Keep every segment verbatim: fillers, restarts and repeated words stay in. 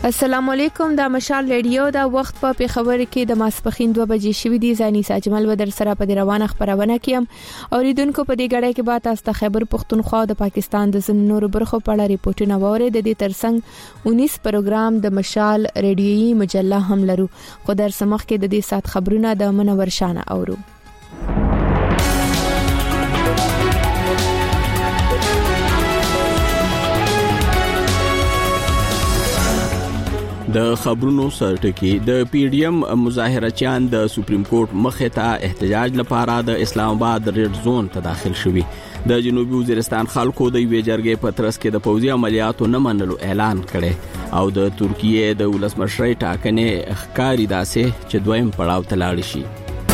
السلام علیکم، دا مشال ریډیو دا وخت په پیښور کې د ماسپخین دوه بجې شوې دي. زانی ساجمل و در سره په روانه خبرونه کیم اوریدونکو په دې غړې کې بعد تاسو خیبر پختونخوا د پاکستان د نورو برخو په اړه ریپورتونه وره د دې ترڅنګ اونیس پروګرام د مشال ریډیوي مجله هم لرو. خو در سمخ کې د دې سات خبرونه د منور شانه اورو. د خبرونو سرټکی د پی ډی ایم مظاهرچیان د سپریم کورټ مخې ته احتجاج لپاره د اسلام آباد ریډ زون ته داخل شوي. د جنوبي وزیرستان خلکو د یوې جرګې په ترڅ کې د پوځي عملیاتو نه منلو اعلان کړي او د ترکیه د ولسمشرۍ ټاکنې ښکاری داسې چې دویم پړاو ته لاړ شي.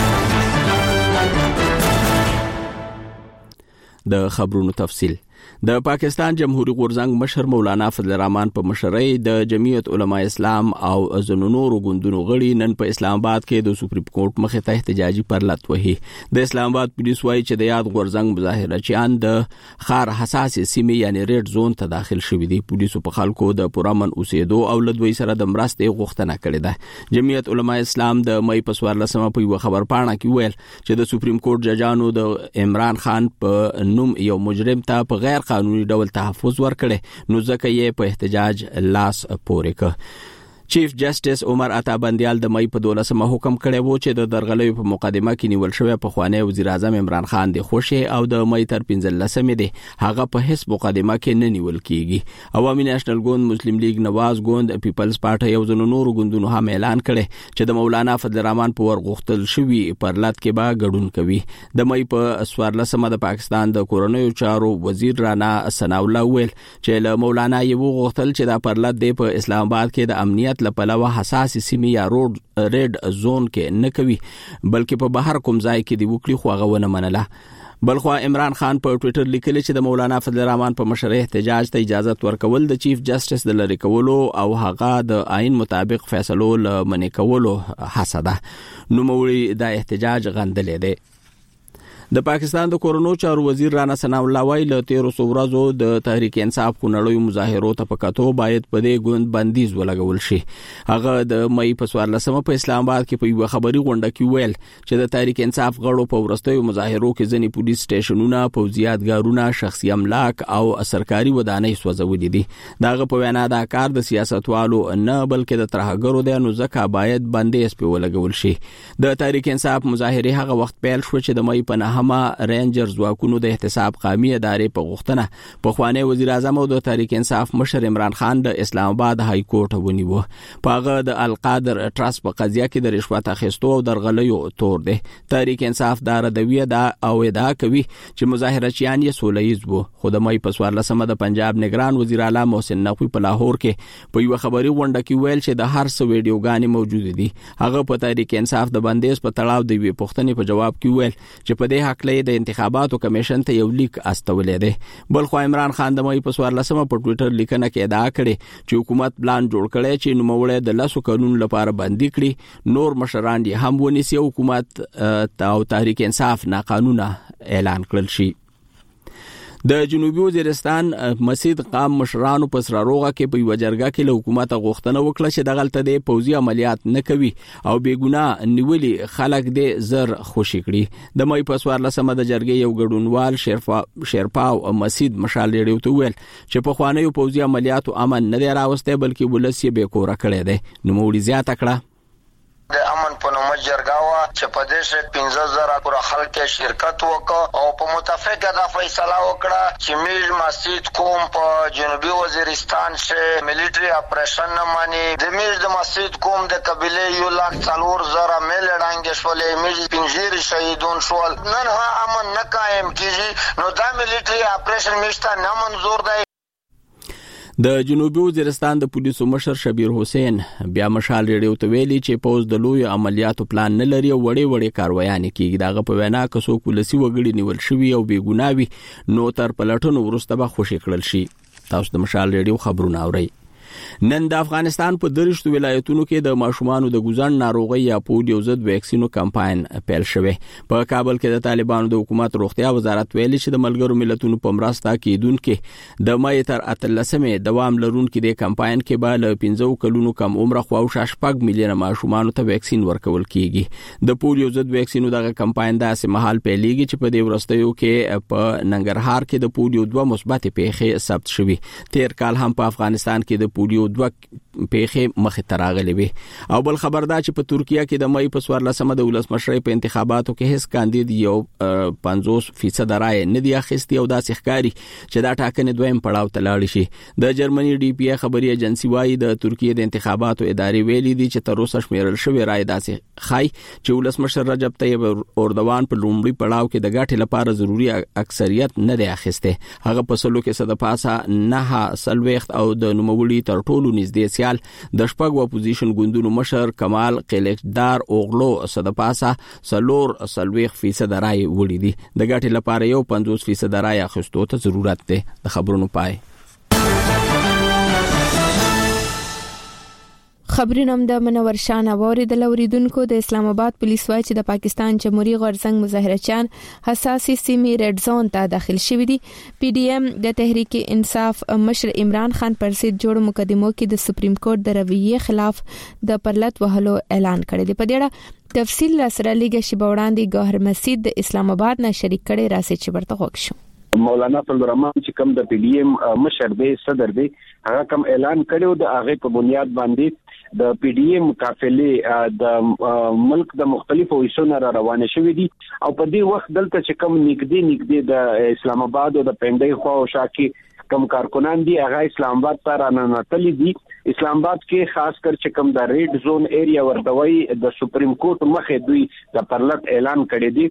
د خبرونو تفصیل. د پاکستان جمهوریت غورځنګ مشر مولانا فضل الرحمن په مشرۍ د جمعیت علماء اسلام او ځینو نورو ګوندونو غړي نن په اسلام آباد کې د سپریم کورټ مخې ته احتجاجي پرلط وهي. د اسلام آباد پولیس وايي چې د یاد غورځنګ مظاهرچیان د خار حساس سیمې یعنی ریډ زون ته داخل شوي دي. پولیسو په خلکو د پرامن اوسېدو او لدوی سره د مرستې غوښتنه کړې ده. جمعیت علماء اسلام د مې په څوارلسمه په یو خبر پاڼه کې ویل چې د سپریم کورټ ججانو د عمران خان په نوم یو مجرم ته په غیر قانوني ډول تحفظ ورکړي نو ځکه یې په احتجاج لاس پورې کړ. چیف جسټس عمر عطا بندیال د مې په دولسمه حکم کړی وو چې د درغلۍ په مقدمه کې نیول شوی په خوانی وزیر اعظم عمران خان د خوشي او د مې تر پنځلسمه دی هغه په هیڅ مقدمه کې نه نیول کیږي. عوامي نېشنل ګوند، مسلم لیگ، نواز ګوند، پیپلز پارټي او ځینو نورو ګوندونو هم اعلان کړي چې د مولانا فضل الرحمن په ورغختل شوی پرلط کې به ګډون کوي. د مې په څوارلسمه د پاکستان د کورونیو چارو وزیر رانا ثنا الله ویل چې له مولانا یو غختل چې د پرلط دی په اسلام آباد کې د امنیت لپاره حساس سیمه یا روډ ریډ زون کې نه کوي بلکې په بهر کوم ځای کې دی وکړي خو هغه ونه منله. بلخو عمران خان په ټوئیټر لیکلی چې د مولانا فضل الرحمن په مشرۍ احتجاج ته اجازه ورکول د چیف جسټس د لری کولو او هغه د آئین مطابق فیصلو لمنې کولو هڅه ده. نو مولوی د احتجاج غندلې ده. د پاکستان د کورونو چارو وزیر رانا ثنا الله وايي له تیرو ورځو د تحریک انصاف کونړیو مظاهرو ته پکاتو باید په دې ګوند بندیز ولګول شي. هغه د مې په څوارلسمه په اسلام آباد کې په یو خبري غونډه کې ویل چې د تحریک انصاف غړو په ورستیو مظاهرو کې ځنی پولیس سټیشنونه، پوځیاتګارونه، شخصي املاک او سرکاري ودانۍ سوځولې دي. داغه په وینا دا کار د سیاستوالو نه بلکې د ترهګرو دی نو ځکه باید بندیز په ولګول شي. د تحریک انصاف مظاهره هغه وخت پیل شو چې د مې په هما رینجرز واکونو د احتساب قومي ادارې په غوښتنه په خوانی وزیر اعظم او د تحریک انصاف مشر عمران خان د اسلام آباد های کورټ ونیو. په هغه د القادر ټرست په قضیه کې د رشوت اخیستو او درغلیو تور دی. تحریک انصاف دا ردوی دا او ادعا کوي چې مظاهرچیان یې سولهییز وو. خو د مې په څوارلسمه د پنجاب نگران وزیر اعلی محسن نقوی په لاهور کې په یو خبري غونډه کې ویل چې د هر څه ویډیوګانې موجود دي. هغه په تحریک انصاف د بندیز په تړاو د وی پوښتنې په جواب کې ویل چې په دې حق د انتخاباتو کمیشن ته یو لیک استولې ده. بل خو عمران خان د مې په څوارلسمه په ټوئیټر لیکنه کې ادعا کړې چې حکومت پلان جوړ کړي چې نوموړی د لاسو قانون لپاره بندي کړي. نور مشران یې هم ونیسي او حکومت او تحریک انصاف ناقانونه اعلان کړل شي. د جنوبي وزیرستان مسجد قام مشرانو په سره روغه کې په یو جرګه کې له حکومت غوښتنه وکړه چې دغلته د پوځي عملیات نه کوي او بیګناه نیولي خلک د زر خوشی کړي. د مې په څوارلسمه د جرګې یو ګډونوال شرفا شرپاو مسجد مشال لري ته ویل چې په خوانیو پوځي عملیاتو امن نه دی راوسته بلکې ولسی به کور کړی دی. نو مولوی زیاته کړه د امن په نوم جرګاوه چې په دې شې پنځه زره پر خلک شرکت وکړ او په متفقه د فیصله وکړه چې میل مسجد کوم په جنوبي وزیرستان کې ملټری اپریشن نه مانی د میل د مسجد کوم د قبيله یو لاک څلور زره میل ډانګ شولې میل پنځیر شهیدون شول نن ها امن نه قائم کیږي نو دا ملټری اپریشن میشته نه منظور دی. د جنوبي وزیرستان د پولیسو مشر شبیر حسین بیا مشال ریډیو ته ویلي چې پوز د لوی عملیاتو پلان نه لري او وړي وړي کاروایانې کیږي. دغه په وینا کسو پولیسي وګړي نیول شوی او بیګناوي نو تر پلټونو ورسته به خوشی کړل شي. تاسو د مشال ریډیو خبرونه اورئ. نن د افغانستان په درشت ولایتونو کې د ماشومانو د ګوزن ناروغي یا پولیو ضد ویکسینو کمپاین پیل شوه. په کابل کې د طالبانو د حکومت روغتیا وزارت ویلي چې د ملګرو ملتونو په مرسته کېدونکو د مې تر اتلسمې دوام لرونکو د کمپاین کې به له پنځه کلونو کم عمر خو او شپږ میلیونه ماشومانو ته ویکسین ورکول کیږي. د پولیو ضد ویکسینو دغه کمپاین داسې مهال پیلېږي چې په دې ورستیو کې په ننګرهار کې د پولیو دوه مثبت پیښې ثبت شوې. تیر کال هم په افغانستان کې د پولیو دوه پیښې مخ ته راغلي وي. او بل خبر دا چې په ترکیه کې د مې په څوارلسمه د ولسمشرۍ په انتخاباتو کې هیڅ کاندید یو پنځوس فیصد رائے نه دی اخیستی او دا ښکاري چې دا ټاکنې دویم پړاو ته لاړ شي. د جرمني ډي پی ای خبري ایجنسی وايي د ترکیه د انتخاباتو ادارې ویلي دي چې تر اوسه شمیرل شوی رائے داسې خای چې ولسمشر رجب طیب اردوغان په لومړي پړاو کې د ګټې لپاره ضروری اکثریت نه دی اخیسته. هغه په سلو کې صد پاسه نه سلويخت او د نوموړي تر ټولو نږدې سیال د شپږ اپوزیشن ګوندونو مشر کمال قلیقدار اوغلو صد پاسه سلور سلويخ فیصد رائے وړي دي. د ګټې لپاره یو پنځوس فیصد رائے اخیستو ته ضرورت دی. د خبرونو پای خبرونه د منور شان اوري د لوریدونکو د اسلام آباد پولیس وايي چې د پاکستان جمهوریت غورزنګ مظاهرچیان حساسي سیمې ریډ زون ته داخل شوي دي. پی ډی ایم د تحریک انصاف مشر عمران خان پر ضد جوړ مقدمو کې د سپریم کورټ د رویې خلاف د پرلط وهلو اعلان کړی دی. په دې اړه تفصیل سره لګي شی بوړاندې ګوهر مسجد د اسلام آباد نه شریک کړي راسي چې ورته وښو. مولانا فضل الرحمن چې کوم د پی ډی ایم مشر دی صدر دی هغه کوم اعلان کړو د هغه په بنیاد باندې د پی ډی ایم قافلې د ملک د مختلفو حصو نه روانه شوې دي او په دې وخت دلته چې کوم نږدې نږدې د اسلام آباد او د پندای خو او شاکي کم کارکنان دي هغه اسلام آباد ته راننتلي دي. اسلام آباد کې خاص کر چې کوم د ریډ زون ایریا ورتوي د سپریم کورټ مخه دوی د پرلط اعلان کړی دی.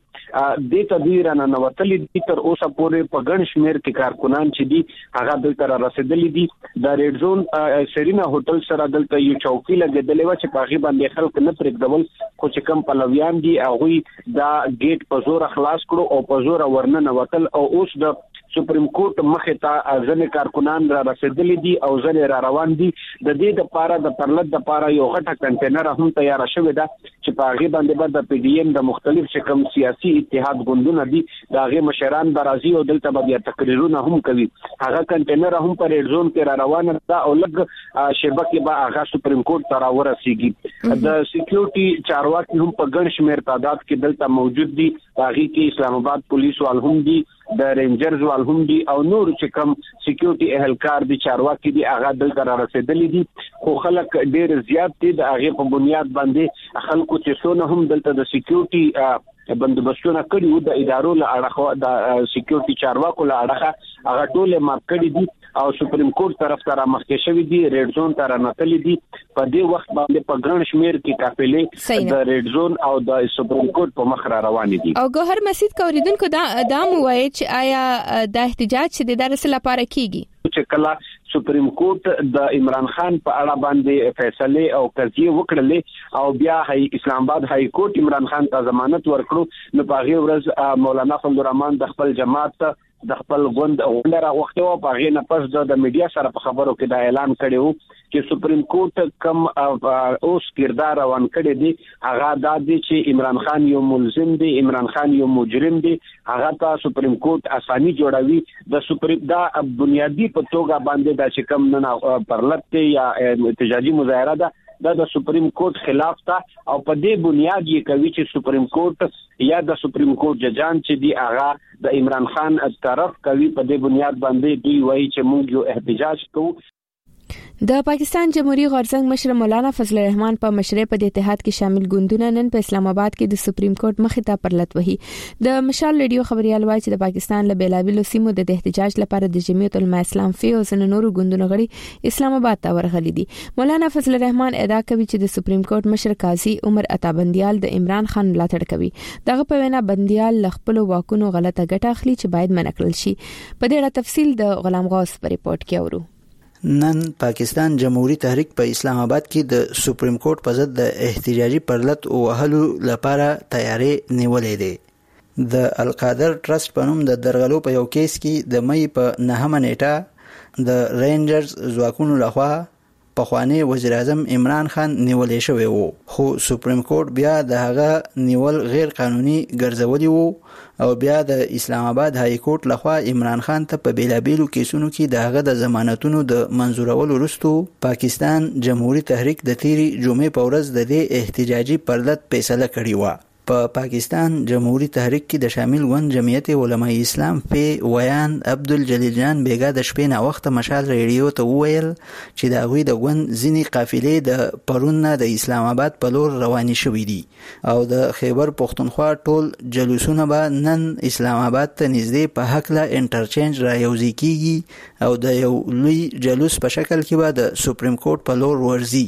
د تدویر راننتلي دي تر اوسه پورې په ګڼ شمیر کې کارکنان چې دي هغه دلته رسیدلي دي. د ریډ زون سرینا هوټل سره دلته یو چوکۍ لګیدلې و چې په هغه باندې خلک نه پرېږدول خو چې کوم پلویان دي هغه دا گیټ په زور خلاص کړو او په زور ورننه وتل او اوس د سپریم کورټ مخه ته ځنې کارکنان را رسیدلي دي او ځنې را روان دي. د دې د پاره د پرلط د پاره یو غټه کنټینر هم تیار شوی ده چې په هغه باندې به د پی ډی ایم د مختلف شکم سیاسي اتحاد ګوندونه دي د هغه مشران برازي او دلته به تقریرونه هم کوي. هغه کنټینر هم پر ریډ زون کې را روان ده او لګ شبکه به هغه سپریم کورټ ته راورسیږي. د سکیورټي چارواکي هم په ګڼ شمیر تعداد کې دلته موجود دي. هغه کې اسلام آباد پولیس وال هم دي د رینجرز وال هم دي او نور چې کوم سکیورټي اهلکار دي چارواکي دي هغه دلته را رسیدلي دي. خو خلک ډیر زیات دي د هغه په بنیاد باندې خلکو چې څونه هم دلته د سکیورټي بندوبستونه کړي وو د ادارو له اړخه د سکیورټي چارواکو له اړخه هغه ټول ماپ کړي دي او سپریم کورټ طرف ته رامخکې شوی دي. ریډ زون ته رانتلي دي. په دې وخت باندې په ګڼ شمیر کې قافلې د ریډ زون او د سپریم کورټ په مخ را روان دي. او ګوهر مسجد کوریدونکو دا دام وایي چې آیا د احتجاج چې د درس لپاره کیږي چې کله سپریم کورټ د عمران خان په اړه باندې فیصله او قضیه وکړلې او بیا هي اسلام آباد های کورټ عمران خان ته ضمانت ورکړو نو په هغه ورځ مولانا فضل الرحمن د خپل جماعت د خپل غوند اولره وخت او په هغه نه پس د میډیا سره په خبرو کې دا اعلان کړو چې سپریم کورټ کم اوس کردار روان کړی دی هغه د دې چې عمران خان یو ملزم دی عمران خان یو مجرم دی هغه ته سپریم کورټ اساني جوړوي. د سپریم دا بنیادی په توګه باندې د چې کم نه پرلط یا احتجاجي مظاهره ده دا د سپریم کورټ خلاف تا او په دې بنیاد یې کوي چې سپریم کورټ یا د سپریم کورټ ججان چې دی هغه د عمران خان طرف کوي. په دې بنیاد باندې دوی وایي چې موږ یو احتجاج کوو. د پاکستان جمهوریت غورزنګ مشر مولانا فضل الرحمن په مشرۍ په اتحاد کې شامل ګوندونه نن په اسلام آباد کې د سپریم کورټ مخې ته پرلط وهي. د مشال ریډیو خبريال وايي چې د پاکستان له بیلابیلو سیمو د احتجاج لپاره د جمعیت العلماء اسلام فی او ځینو نورو ګوندونو غړي اسلام آباد ته ورغلي دي. مولانا فضل الرحمن ادعا کوي چې د سپریم کورټ مشر قاضي عمر عطا بندیال د عمران خان ملاتړ کوي. دغه په وینا بندیال ل خپل واکونو غلطه ګټه اخلي چې باید منع کړل شي. په دې اړه تفصیل د غلام غوث په ریپورت کې اورو. نن پاکستان جمهوریت تحریک په اسلام آباد کې د سپریم کورټ په ضد د احتجاجي پرلط وهلو لپاره تیاری نیولې ده. د القادر ټرست په نوم د درغلو په یو کیس کې د مې په نهمه نیټه د رینجرز ځواکونو لخوا پخوانی وزیر اعظم عمران خان نیولې شوی وو، خو سپریم کورټ بیا د هغه نیول غیر قانوني ګرځولي وو او بیا د اسلام آباد های کورټ لخوا عمران خان ته په بیلابیلو کیسونو کې د هغه د ضمانتونو د منظورولو وروسته پاکستان جمهوریت تحریک د تیری جمعې په ورځ د دې احتجاجي پرلط فیصله کړې و. په پا پاکستان جمهوریت تحریک کې د شامل ون جمعیت علماء اسلام په ویان عبدالجلیل جان بیگا د شپې نه وخت مشال ریډیو ته وویل چې د هغوی د ون ځینې قافلې د پرون نه د اسلام آباد په لور روانې شوې دي او د خیبر پختونخوا ټول جلوسونه به نن اسلام آباد ته نږدې په هکله انټرچینج را یوځای کیږي او د یو لوی جلوس په شکل کې به د سپریم کورټ په لور ورځي.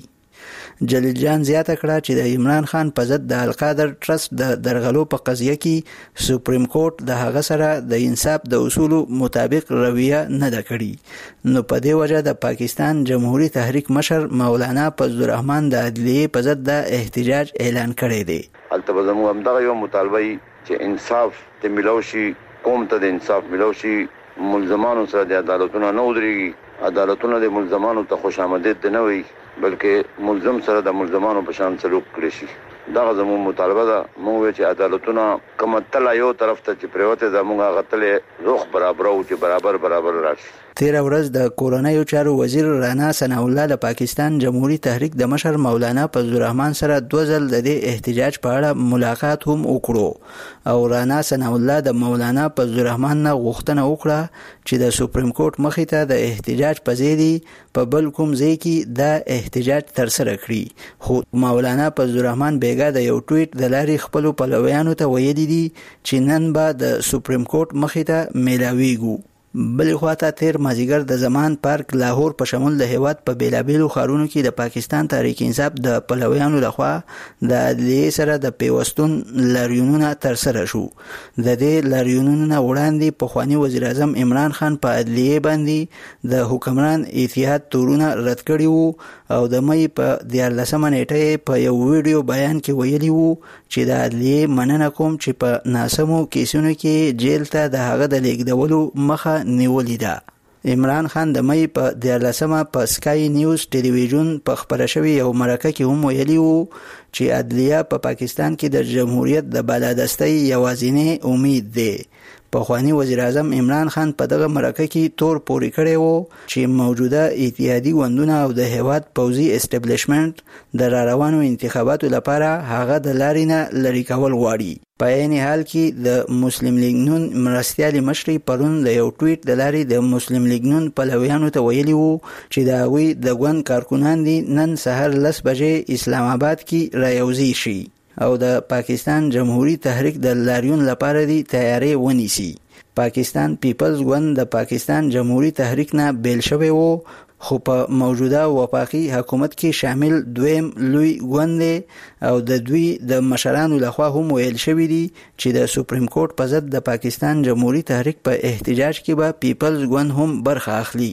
جلیل جان زیاته کړه چې د عمران خان په ضد د القادر ټرست د درغلو په قضیه کې سپریم کورټ د هغه سره د انصاف د اصولو مطابق رویه نه ده کړې، نو په دې وجه د پاکستان جمهوریت تحریک مشر مولانا فضل الرحمن د عدلیې په ضد د احتجاج اعلان کړی دی. البته زموږ همدغه یو مطالبه چې انصاف ته ملو شي، قوم ته د انصاف ملو شي، ملزمانو سره د عدالتونو نه ودرېږي، عدالتونو د ملزمانو ته خوش آمدید نه وي بلکې ملزم سره د ملزمانو په شان سلوک کړی شي. دا زموږ مطالبه ده. موږ چې عدالتونه کوم تل یو طرف ته چې پریوته زموږ غتلې روخ برابر او چې برابر برابر راشي. تیر ورځ د کورنیو چارو وزیر رانا ثناء الله د پاکستان جمهوریت تحریک د مشر مولانا فضل الرحمن سره دوه ځل د دې احتجاج په اړه ملاقات هم وکړو او رانا ثناء الله د مولانا فضل الرحمن نه غوښتنه وکړه چې د سپریم کورټ مخې ته د احتجاج په ځای په بل کوم ځای کې د احتجاج ترسره کړي، خو مولانا فضل الرحمن بیگا د یو ټویټ د لارې خپل پلویانو ته ویلي دي چې نن به د سپریم کورټ مخې ته میلاویږو. بل خواته تیر مازیګر د زمان پارک لاهور په شمول د هیواد په بیلابیلو ښارونو کې د پاکستان تحریک انصاف د پلویانو لخوا د عدلیې سره د پیوستون لاریونونه ترسره شو. د دې لاریونونو نه وړاندې پخوانی وزیر اعظم عمران خان په عدلیې باندې د حکمران اتحاد تورونه رد کړي وو او د مې په دیارلسمه نیټه په یو ویډیو بیان کې ویلي وو چې د عدلیې مننه کوم چې په ناسمو کیسونو کې جیل ته د هغه د لیږدولو مخه نیولې ده. عمران خان د مې په دیارلسمه په سکای نیوز ټلویزیون په خبره شوی یو مرکه کې هم ویلي وو چې عدلیه په پاکستان کې د جمهوریت د بالادستۍ یوازینی امید دی. پخوانی وزیر اعظم عمران خان په دغه مرکه کې تور پورې کړی وو چې موجوده اتحادي ګوندونه او د هیواد پوځي اسټابلیشمنت د راروانو انتخاباتو لپاره هغه د لارې نه لرې کول غواړي. په عین حال کې د مسلم لیگ نون مرستیال مشري پرون د یو ټویټ د لارې د مسلم لیگ نون پلویانو ته ویلي وو چې د هغوی د ګوند کارکنان دي نن سهار لس بجې اسلام آباد کې رايوځي شي او د پاکستان جمهوریت تحریک د لاریون لپاره دی تیاری ونیسي. پاکستان پیپلز ګوند د پاکستان جمهوریت تحریک نه بیل شوی وو، خو په موجوده وفاقي حکومت کې شامل دویم لوی ګوند دی او د دوی د مشرانو لخوا هم ویل شوی دی چې د سپریم کورټ په ضد د پاکستان جمهوریت تحریک په احتجاج کې به پیپلز ګوند هم برخه اخلي.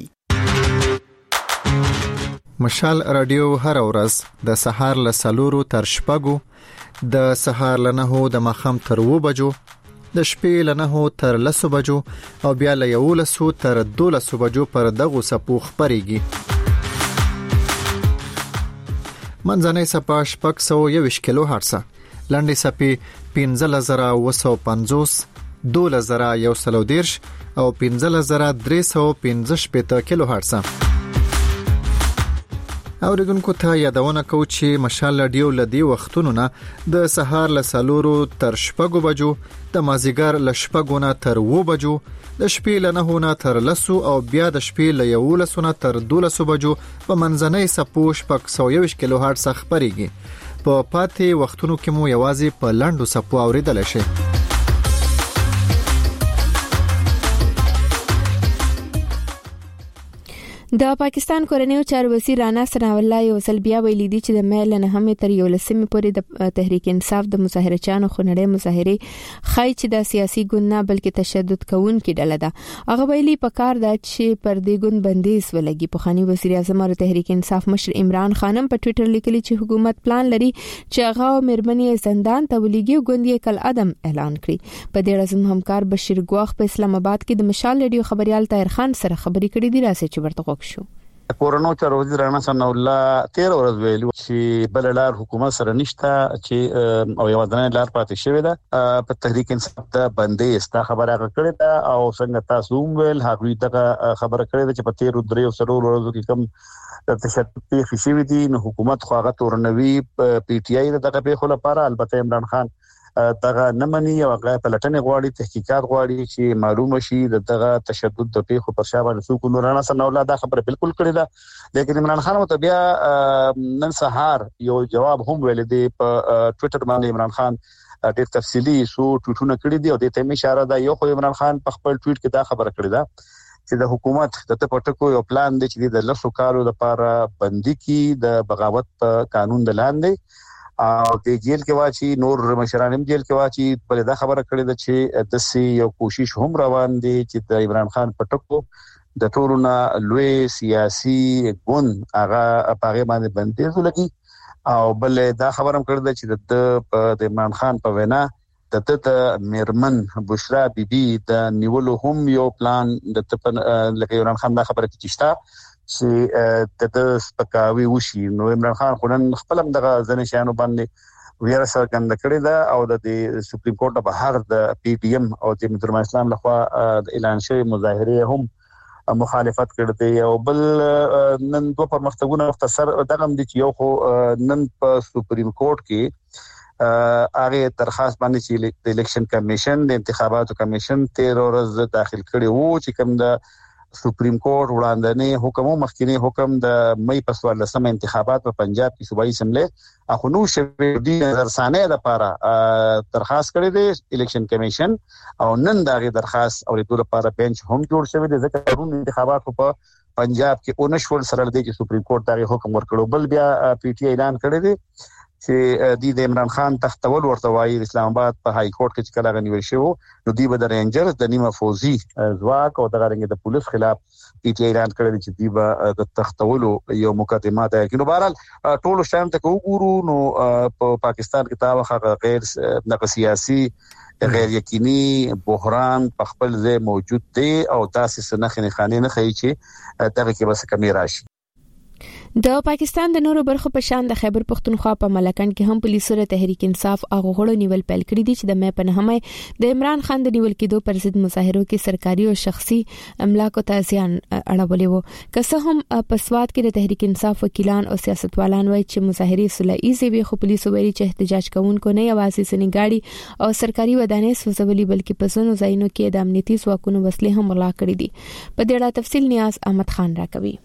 مشال رادیو هر ورځ د سهار له سلورو تر شپږو، د سهار له نهو د ماښام تر اوو بجو، د شپې له نهو تر لسو بجو او بیا له یولسو تر دولسو بجو پر دغو څپو خپرېږي. منځنۍ څپه شپږ سوه یوویشت کیلو هرټزه، لنډې څپې پنځلس زره اوه سوه پنځوس، دولس زره یو سل او دېرش او پنځلس زره درې سوه پنځه شپېته کیلو هرټزه. اوریدونکو ته یادونه کو چې مشال رادیو لدی وختونو نه د سهار له سلورو تر شپږو بجو، د مازیګر له شپږو نه تر اوو بجو، د شپې له نهو نه تر لسو او بیا د شپې له یولسو نه تر دولسو بجو په منځنۍ څپو شپږ سوه یوویشت کیلو هرټز خپرېږي. په پاتې وختونو کې مو یوازې په لنډو څپو اوریدلی شئ. د پاکستان کورنیو چارو وزیر رانا ثناء الله یو ځل بیا ویلي دي چې د مې له نهمې تر یولسمې پورې د تحریک انصاف د مظاهرچیانو خنړې مظاهرې خای چې د سیاسي ګوند نه بلکې تشدد کوونکې ډله ده. هغه ویلي په کار ده چې پر دې ګوند بندیز ولګي. پخوانی وزیر اعظم او تحریک انصاف مشر عمران خان په ټوئیټر لیکلي چې حکومت پلان لري چې هغه مېرمنې زندان ته ولېږي او ګوند یې کل عدم اعلان کړي. په دې اړه زموږ همکار بشیر ګواخ په اسلام آباد کې د مشال رادیو خبريال طاهر خان سره خبرې کړې دي، راځي چې ورته شو. کورونو چارو وزیر رانا ثنا الله تیر ورځ ویلو چې بل لار حکومت سره نشته چې او یو ځنه لار پاتې شوی ده په تحریک انصاف ته باندې استا خبره کړې ده او څنګه تاسو ویل هغه دغه خبره کړې ده چې په تیر درې سرو ورځو کې کوم تشدد پیښ شوی دي نو حکومت خو هغه تورنوي پی ټ آی دغه پیښو لپاره البته عمران خان دغه نمنې او هغه پلټنې غواړي تحقیقات غواړي چې معلومه شي دغه تشدد د پیښو پر شا باندې څوک نور نه سن اولاد خبره بالکل کړې ده لیکن عمران خان مو بیا نن سهار یو جواب هم ویل دی په ټوئیټر باندې عمران خان ډېر تفصیلی سو ټوټونه کړی دی او د تم اشاره ده یو خو عمران خان په خپل ټوئیټ کې دا خبره کړې ده چې د حکومت د پټکو یو پلان دی چې د لسو کالو لپاره بندي کی د بغاوت قانون د لاندې او د جیل کې واچي نور مشرانم جیل کې واچي بل دا خبره کړې ده چې د سي یو کوشش هم روان دي چې د عمران خان پټکو د ټولونه لوی سیاسي ګوند هغه په باندې بندیز لګي او بل دا خبره هم کړې ده چې د عمران خان په وینا د ته میرمن بشرا بیبي د نیولو هم یو پلان د لکه عمران خان دا خبره کیشته چې د سپکاوي وشي نو عمران خان خلن خپل هم دغه ځنې شانو باندې ویره څرګنده کړې ده او د سپریم کورټ په هر د پی ټی ایم او د مجرم اسلام لخوا د اعلان شوی مظاهره هم مخالفت کړې ده او بل نن دوه پرمختګونه مختصر دغه د یو خو نن په سپریم کورټ کې هغه درخواست باندې چې د الیکشن کمیشن د انتخاباتو کمیشن تیر ورځ داخل کړي وو چې کوم د سپریم کورټ وړاندې حکم مخکینی حکم د مې په سوال لسمه انتخابات په پنجاب کې صوبایي اسمبلی اخو نو شوی د درسانه لپاره درخواست کړی دی الیکشن کمیشن او نن دغه درخواست او د لپاره بنچ هم جوړ شوی دی ځکه پرون انتخابات په پنجاب کې اونشول سره دی چې سپریم کورټ دغه حکم ورکړو بل بیا پی ټی اعلان کړی دی چې د عمران خان تختول ورته وایي اسلام آباد په های کورټ کې کله غنیول شو نو دی به د رینجرز د نیمه فوزي ځواک او د غرنګ د پولیس خلاف پی ټی اعلان کړی چې دی به د تختولو یو مقدمه ده کینو بهرحال ټول شایم ته وګورو نو په پاکستان کې تا وخت غیر د سیاسي غیر یقیني بحران په خپل ځای موجود دی او تاسو سنخ نه خانه نه خي چې دغه کې بس کمی راشي د پاکستان د نورو برخو په شان د خیبر پختونخوا په ملکن کې هم پولیسو له تحریک انصاف او غړو نیول پیل کړی دي چې د مې په نهمه د عمران خان د نیول کېدو پر ضد مظاهرو کې سرکاري او شخصي املاک او تازیان اړولې وو که څه هم په سواد کې د تحریک انصاف وکیلان او سیاستوالان وایي چې مظاهره صلحي زوی خو پولیسو ویلي چې احتجاج کوونکو نه یوازې سنګاړي او سرکاري ودانې سوځولې بلکې په ځینو ځایونو کې د امنیتي ځواکونو وسلې هم ملا کړې دي په دې اړه تفصیل نیاز احمد خان راکوي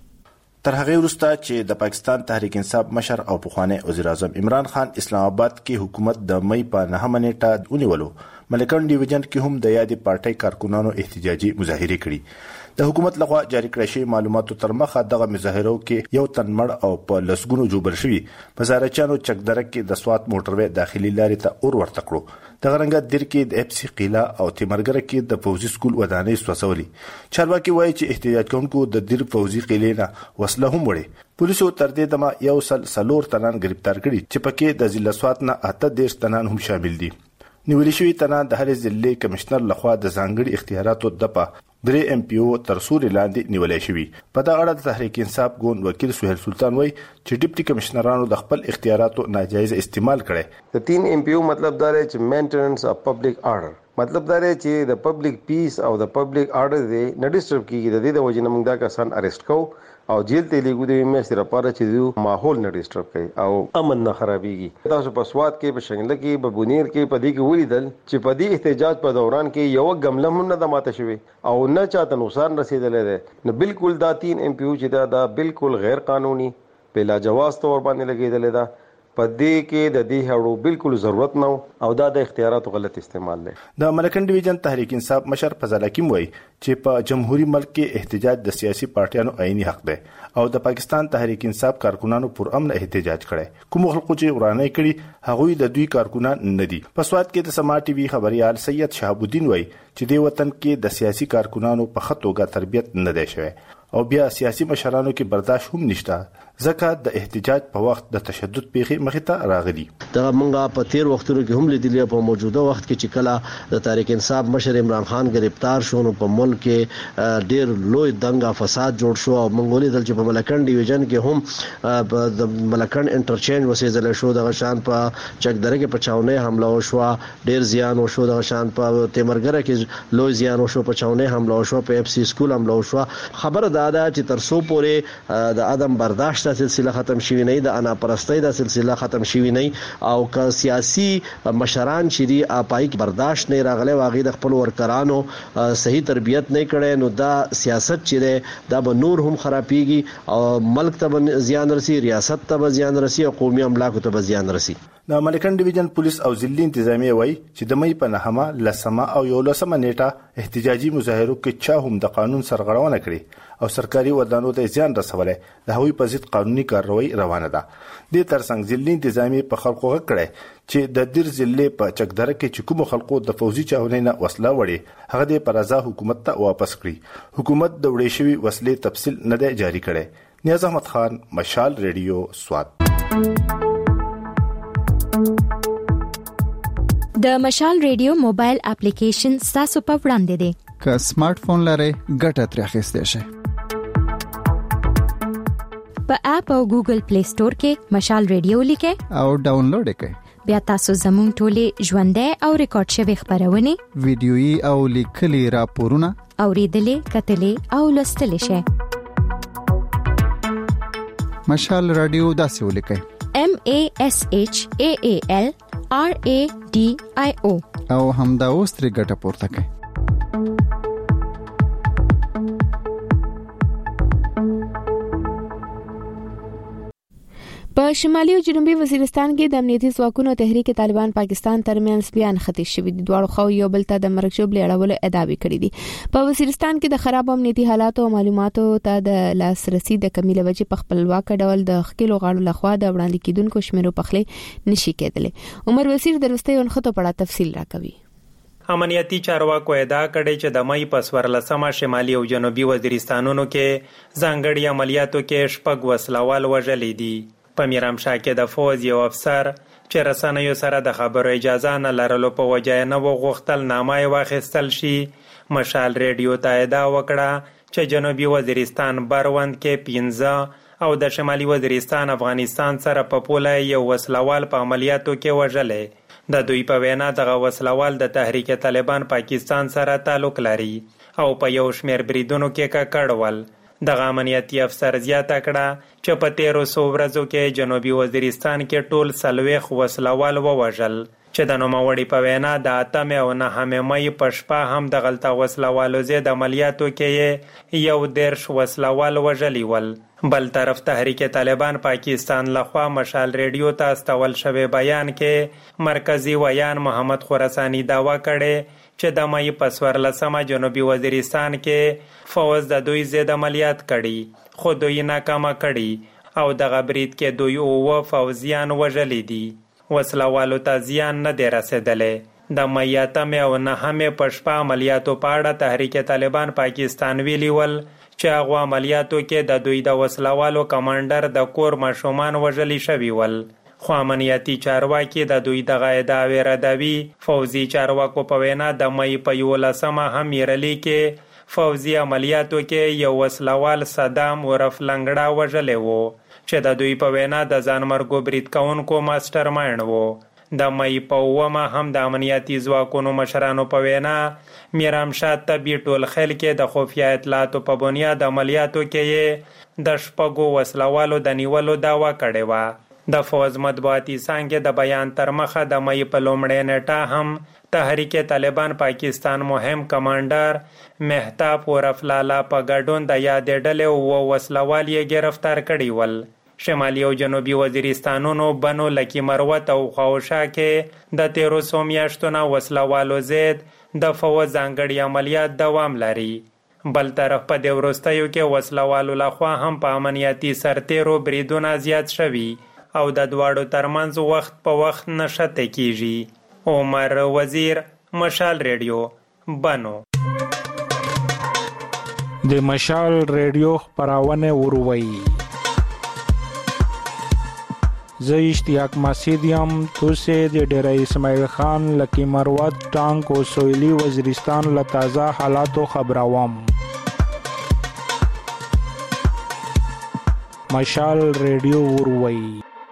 تر هغه وروسته چې د پاکستان تحریک انصاف مشر او پخوانی وزیر اعظم عمران خان اسلام آباد کې حکومت د مې په نهمه نیټه ونیولو ملکن ډیویژن کې هم د یادې پارټۍ کارکونانو احتجاجي مظاهره کړي د حکومت لخوا جاری کړی شوی معلوماتو تر مخه دغه مظاهرو کې یو تن مړ او په لسګونو جوړ شوی په زارچانو چکدرک کې د سوات موټروي داخلي لارې ته اور ورته کړو د غرنګ دیر کې د اف سی قیلا او تیمرګر کې د فوزي سکول ودانې سوسولي چارواکي وایي چې احتجاج کوونکو د دیر فوزي قیلې نه وسله هم وړي پولیسو تر دې دمه یو سل سلور تنان گرفتار کړي چې پکې د ضلع سوات نه اته دیش تنان هم شامل دي نیول شوی تنان د هر ضلع کمشنر لخوا د ځانګړي اختیاراتو د په درې ام پی او تر سوري لاندې نیولې شوی په دا اړه د تحریک انصاف ګوند وکیل سہیل سلطان وایي چې ډیپټي کمشنرانو د خپل اختیاراتو ناجایز استعمال کړي د تین ام پی او مطلب دا دی چې مینټیننس اف پبلک آرډر مطلب دا دی چې د پبلک پیس او د پبلک آرډر دی نه ډیسټرب کیږي د دې د وجې نه موږ دا کسان اریسټ کوو او جیل ته لیګو د میاشتې لپاره چې یو ماحول نه ډیسټرب کوي او امن نه خرابېږي تاسو په سواد کې په شنګله کې په بونیر کې په دې کې ولیدل چې په دې احتجاج په دوران کې یو غمله هم نه د ماته شوی او نه چاته نقصان رسیدلې ده نو بالکل دا تین ام پی او چې دا, دا بالکل غیر قانوني په لاجواز تور باندې لګیدل ده په دې کې د دې هړو بالکل ضرورت نه او دا د اختیاراتو غلط استعمال دی د ملکن ډیویژن تحریک انصاف مشر فضل حکیم وایي چې په جمهوریت ملک کې احتجاج د سیاسي پارټیانو عیني حق دی او د پاکستان تحریک انصاف کارکونانو پر امن احتجاج کړي کوم خلکو چې ورانه کړي هغوی د دوی کارکونان نه دي په سواد کې د سما ټي وي خبريال سید شهاب الدین وایي چې د وطن کې د سیاسي کارکونانو په خطوګه تربیت نه دی شوی او بیا سیاسي مشرانو کې برداشت هم نشته ځکه د احتجاج په وخت د تشدد پیښې مخې ته راغلي. دا موږ په تیر وختونو کې هم لیدلی په موجوده وخت کې چې کله د تحریک انصاف مشر عمران خان گرفتار شو نو په ملک کې ډیر لوی دنګا فساد جوړ شو او موږ لیدل چې په ملکند ډیویژن کې هم د ملکند انټرچینج وسیزل شو د غشان په چکدره کې پچاونه حمله وشو ډیر زیان وشو د غشان په تیمرګره کې لوی زیان وشو پچاونه حمله وشو په اف سی سکول حمله وشو. خبره دا ده چې تر څو پورې د عدم برداشت سلسله ختم شوی نه د انا پرستۍ د سلسله ختم شوی نه او که سیاسي مشران چې دی اپای برداشت نه راغله واغې د خپل ورکرانو صحیح تربیت نه کړي نو دا سیاست چې دا به نور هم خرابيږي او ملک ته زیان رسی ریاست ته زیان رسی او قومي املاک ته زیان رسی. د ملکند ډیویژن پولیس او ضلعي انتظامیه وایي چې د مې په نهمه لسمه او یولسمه نیټه احتجاجي مظاهرو کې چا هم د قانون سرغړونه کړې او سرکاري ودانو ته زیان رسولې د هغوی په ضد قانوني کاروایی روانه ده. د ترڅنګ ضلعي انتظامیه په خلکو غکړه چې د دیر ضلع په چکدره کې چې کوم خلکو د فوزي چاونې نه وسله وړي هغه د پرازا حکومت ته واپس کړي. حکومت د وړې شوی وسلې تفصیل نه دی جاری کړي. نیاز احمد خان، مشال ریډیو، سوات. د مشال ریډیو موبایل اپلیکیشن تاسو په وړاندې دی. که سمارټ فون لرئ ګټه ترې اخیستئ شئ. په اپ او ګوګل پلی سٹور کې مشال ریډیو لیکئ او ډاونلوډ کړئ. بیا تاسو زموږ ټولې ژوندۍ او ریکارډ شوی خبرونه، ویډیويي او لیکلي راپورونه اوریدلې، کتلې او لوستلې شئ. مشال رادیو داسې ولیکئ: M A S H A A L R A D I O او همدا اوس ترې ګټه پورته کړئ. په شمالي او جنوبي وزیرستان کې د امنیتي ځواکونو تحریک طالبان پاکستان ترمنځ بیان خطي شوی دي. دواړو خو یو بل ته د مرګ جوړ اړولو ادعا کړې دي. په وزیرستان کې د خراب امنیتي حالات او معلوماتو ته د لاسرسي د کمی له وجې په خپلواک ډول د خکلو غاړو لخوا د وړاندې کیدونکو شمیرو پخلي نشي کېدلې. عمر وزیر د وروستي انخته په اړه تفصیل راکوي. امنیتي چارواکو ادعا کړې چې د مې په څوارلسمه شمالي او جنوبي وزیرستانونو کې ځانګړي عملیاتو کې شپږ وسلوال وژلې دي. په میرامشاه کې د فوج یو افسر چې رسنیو سره د خبرو اجازه نه لرلو په وجه نه وغوښتل نامه واخیستل شي. مشال ریډیو ته ادعا وکړه چې جنوبي وزیرستان بروند کې پنځه او د شمالي وزیرستان افغانستان سره په پوله یو وسلوال په عملیاتو کې وژلې. د دوی په وینا دغه وسلوال د تحریک طالبان پاکستان سره تعلق لري او په یو شمېر بریدونو کې ککړ ول. دغه امنیتي افسر زیاته کړه چې په تیرو څو ورځو کې جنوبي وزیرستان کې ټول څلوېښت وسلوال ووژل چې د نوموړي په وینا د اتمې او نهمې مې په شپه هم د غلطه وسلوالو ضد عملیاتو کې یو دېرش وسلوال وژلي ول. بل طرف تحریک طالبان پاکستان لخوا مشال ریډیو ته استول شوی بیان کې مرکزی ویان محمد خراسانی داوا کړي چې د مې په څوارلسمه جنوبي وزیرستان کې فوج د دوی ضد عملیات کړي خو دوی ناکامه کړي او دغه برید کې دوی اووه فوجیان وژلي دي. وسلوالو ته زیان نه دی رسېدلی. د مې اتمې او نهمې په شپه عملیاتو په اړه تحریک طالبان پاکستان ویلي ول چې هغه عملیاتو کې د دوی د وسلوالو کمانډر د کور ماشومان وژلي شوي ول. خو امنیتي چارواکي د دوی دغه ادعاوې ردوي. فوزي چارواکو په وینا د مې په یولسمه هم یرلي کې فوزي عملیاتو کې یو وسلوال صدام عرف لنګړه وژلی و چې د دوی په وینا د ځانمرګو برید کوونکو ماسټر مایند و. د مې په اوومه هم د امنیتي ځواکونو مشرانو په وینا میرامشاه طبي ټول خیل کې د خفیه اطلاعاتو په بنیاد عملیاتو کې د شپږو وسلوالو د نیولو دعوا کړې وه. د فوج مطبوعاتي څانګې د بیان تر مخه د مې په لومړۍ نیټه هم تحریک طالبان پاکستان مهم کمانډر مهتاب عرف لالا په ګډون د یادې ډلې اووه وسلوال یې گرفتار کړي ول. شمالي او جنوبي وزیرستانونو بنو لکی مروت او خواوشا کې د تیرو څو میاشتو نه وسلوالو ضد د فوج ځانګړي عملیات دوام لري. بل طرف په دې وروستیو کې وسلوالو لخوا هم په امنیتي سرتیرو بریدونه زیات شوي او د دواړو ترمنځ وخت په وخت نښته کیږي. عمر وزیر، مشال ریډیو، بنو. د مشال ریډیو خبرونه وروي. زه اشتیاق مسعود یم. توسه د ډیره اسماعیل خان لکی مروت ټانک او سویلی وزیرستان له تازه حالاتو خبروم. مشال ریډیو وروي.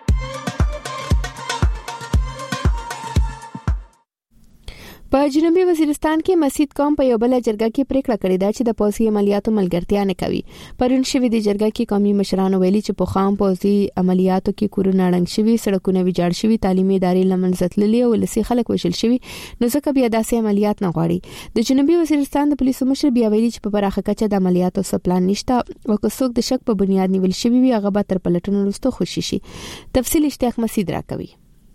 په جنوبي وزیرستان کې مسجد قوم په یو بل جرګه کې پریکړه کړې ده چې د پوځي عملیاتو ملګرتیا نه کوي. پرون شوې د جرګه کې قومي مشرانو ویلي چې په خام پوځي عملیاتو کې کورونه نړنګ شوي، سړکونه ویجاړ شوي، تعلیمي ادارې لمنځتللې او ولسی خلک وشل شوي، نو ځکه بیا داسې عملیات نه غواړي. د جنوبي وزیرستان د پولیسو مشر بیا ویلي چې په پراخه کچه د عملیاتو سپلان نشته او که څوک د شک په بنیاد نیول شوی وي هغه به تر پلټنو وروسته خوشي شي. تفصیل اشتیاق مسعود راکوي.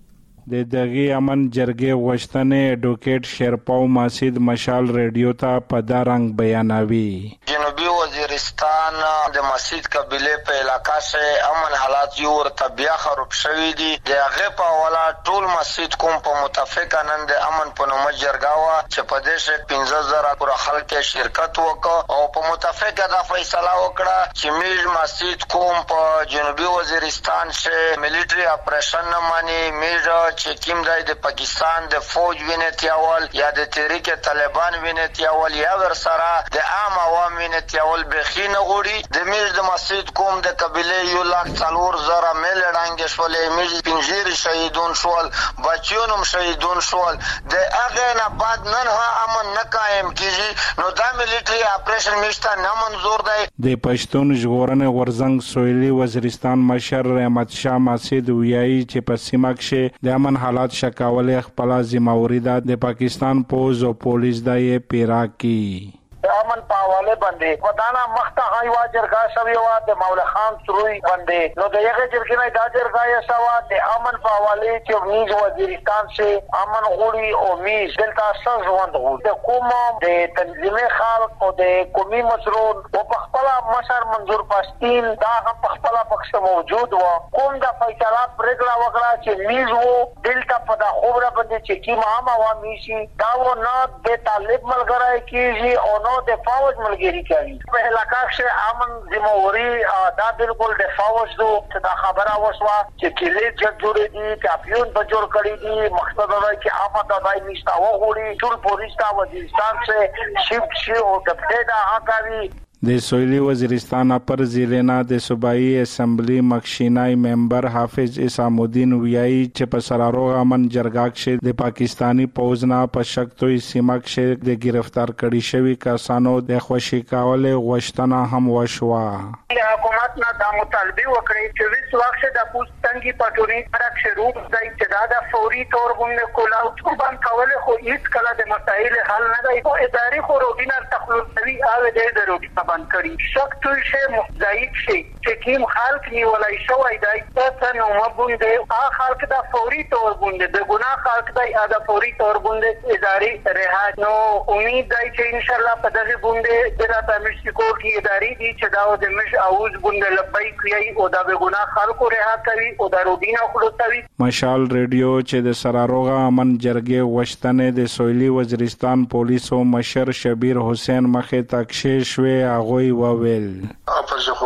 د دغه امن جرګې غوښتنې اډوکیټ شیرپاو مسعود مشال ریډیو ته په دارنګ بیانوي. جنوبی وزیرستان د مسجد قبیله په علاقہ سے امن حالات یو ورته بیا خراب شوی دي. د هغه په ولا ټول مسجد کوم په متفق نن د امن په نوم جرګه وا چې په دې شې پنځه زره پر خلک شرکت وکړ او په متفق دا فیصله وکړه چې میج مسجد کوم په جنوبی وزیرستان سے ملټری اپریشن نه مانی میج چې کیم دای د پاکستان د فوج وینتیاول یا د تحریک طالبان وینتیاول یا ور سره د عام عوام وینتیاول بخینه غوړي د میز د مسجد کوم د قبيله یو لاک څلور زره مل ډنګ شولې میز پنځیر شهیدون شول، بچیونم شهیدون شول. د هغه نه بعد نن ها امن نه قائم کیږي نو دا ملټری اپریشن میشته نه منظور دی. د پښتون ژغورنې غورزنګ سویلي وزیرستان مشر احمد شاه مسعود ویایي چې په سیمه کې د امن حالات شکاولې خپل ذمہواری ده د پاکستان پوز او پولیس د یې پیرا کی. امن پاواله باندې ودانا مخته هایوا جرګه شوی و د مولا خان سروي باندې نو د یغه جرګې نه دا جرګه یې شوا د امن پاواله چې میز وزیرستان سے امن غوړي او میز دلته څنګه ژوند غوړي د کوم د تنظیمي خلق او د قومي مسرون او په خپل مشر منظور پښتين دا هم په خپل پښه موجود و کوم د فیصله پرېکړه وکړه چې میز وو دلته په دا خبره باندې چې کی عام عوامي شي دا و نه د طالب ملګری کیږي او د فوج ملګری کوي په علاقہ کې امن ذمہواری دا بالکل د فوج دو دا خبره وشوه چې کلی جوړې دي کاپیون په جوړ کړی دي مقصد دا چې آمد دای نشتا و غوړي ټول پولیس تا وزیرستان سے شفت شي او د پیدا حقوي. د سویلي وزیرستان اپر ضلع د صوبایي اسمبلی مخشینای ممبر حافظ اسام الدین ویایي چې په سرارو امن جرګه کې د پاکستانی پوزنا په شکتوي سیمه کې د گرفتار کړي شوی کسانو د خوشی کولې غوښتنه هم وشوه. حکومت نه د مطالبه وکړي چې وڅ وخت د پوسټنګي پټوري ترک شروع د ابتدا فوري تور باندې کولاو قربان کولې خو هیڅ کله د مسایل حل نه دی او اداري خو روډینر تخلصوي اوی د ضروري بند کړي شک توي شه مزایق شي چې کوم خلک نیولای شوی دی تاسو نو مبوند ا خلک د فوري تور باندې د ګناه خلک دی ا د فوري تور باندې اداري رها نو امید دی چې ان شاء الله په دغه باندې د راتمشي کو کی اداري دي چې دا د مش اوز باندې لبای کوي او د ګناه خلکو رها کوي او د روډینا خلوتوي. مشال ریډیو چې د سراروغه امن جرګې غوښتنې د سویلي وزیرستان پولیسو مشر شبیر حسین مخه تکشیش وی غوی وویل اپرځخو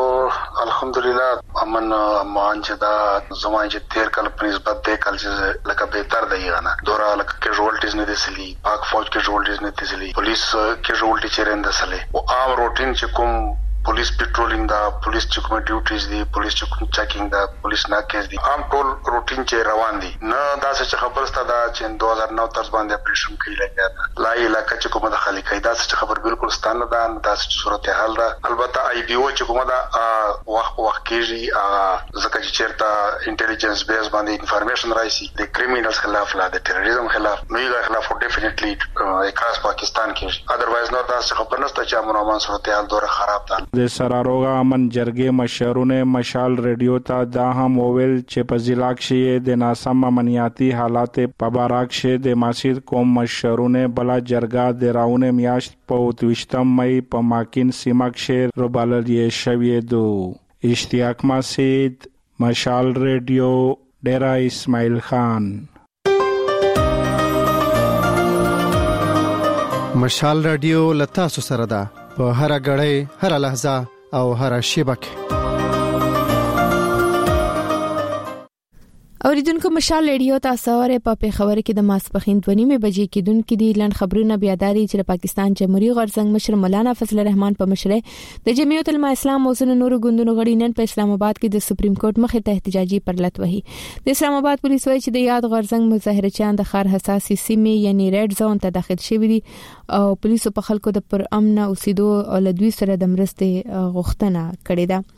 الحمدلله امن مان چې دا زمای چې تیر کال پرنسبت د کال چې لکه بهتر دی غنه دورا لکه کیژوالټیز نه دي سلی پاک فوج کیژوالټیز نه دي سلی پولیس کیژوالټی چیرند سلی او عام روټین چې کوم پولیس پیټرولینګ دا پولیس چې کوم ډیوټیز دي پولیس چې کوم چیکینګ دا پولیس ناکیز دي عام ټول روټین چې روان دي نه دا څه خبر ستاسو دا چې دوه هزار نو تر باندې اپریشن کوي لګیا لا علاقه چې کومه د خلک دا څه خبر بالکل ستانه ده دا څه صورت حال ده. البته ای بي او چې کومه دا وخت وخت کېږي ځکه چې چیرته انټيليجنس بیس باندې انفارمیشن راځي د کریمینلز خلاف لا د ټیرریزم خلاف نو یې خلاف ډیفینیټلی اکراس پاکستان کې اذروایز نو دا څه خبر نشته چې امن امان صورت حال دوره خراب ده. د سراروغه امن جرګې مشرونه مشال ریډیو ته دا هم وویل چې په ضلع کې د ناسم امنیتي حالات په اړه کې د مسجد قوم مشرونه بلا جرګه د راونه میاشت په اوویشتم مې په ماکین سیمه کې روبالل شوی دو. اشتیاق مسعود مشال ریډیو ډیرا اسماعیل خان. مشال رادیو لتا سره ده په هر غړې هر لحظه او هر شیبه کې. اوریدونکو مشال ریډیو تاسو اورئ په پیښور کې د ماسپخین دوه نیمه بجې کې دن کې د لند خبرونه بیاداری چې د پاکستان جمهوریت غورځنګ مشر مولانا فضل الرحمن په مشرۍ د جمعیت العلماء اسلام او ځینو نورو ګوندونو غړي نن په اسلام آباد کې د سپریم کورټ مخې ته احتجاجي پرلط وهي. د اسلام آباد پولیس وایي چې د یاد غورځنګ مظاهرچیان د خار حساسي سیمې یعنی ریډ زون ته داخل شوي دي او پولیسو په خلکو د پر امن اوسېدو او لدوی سره د مرستې غوښتنه کړې ده.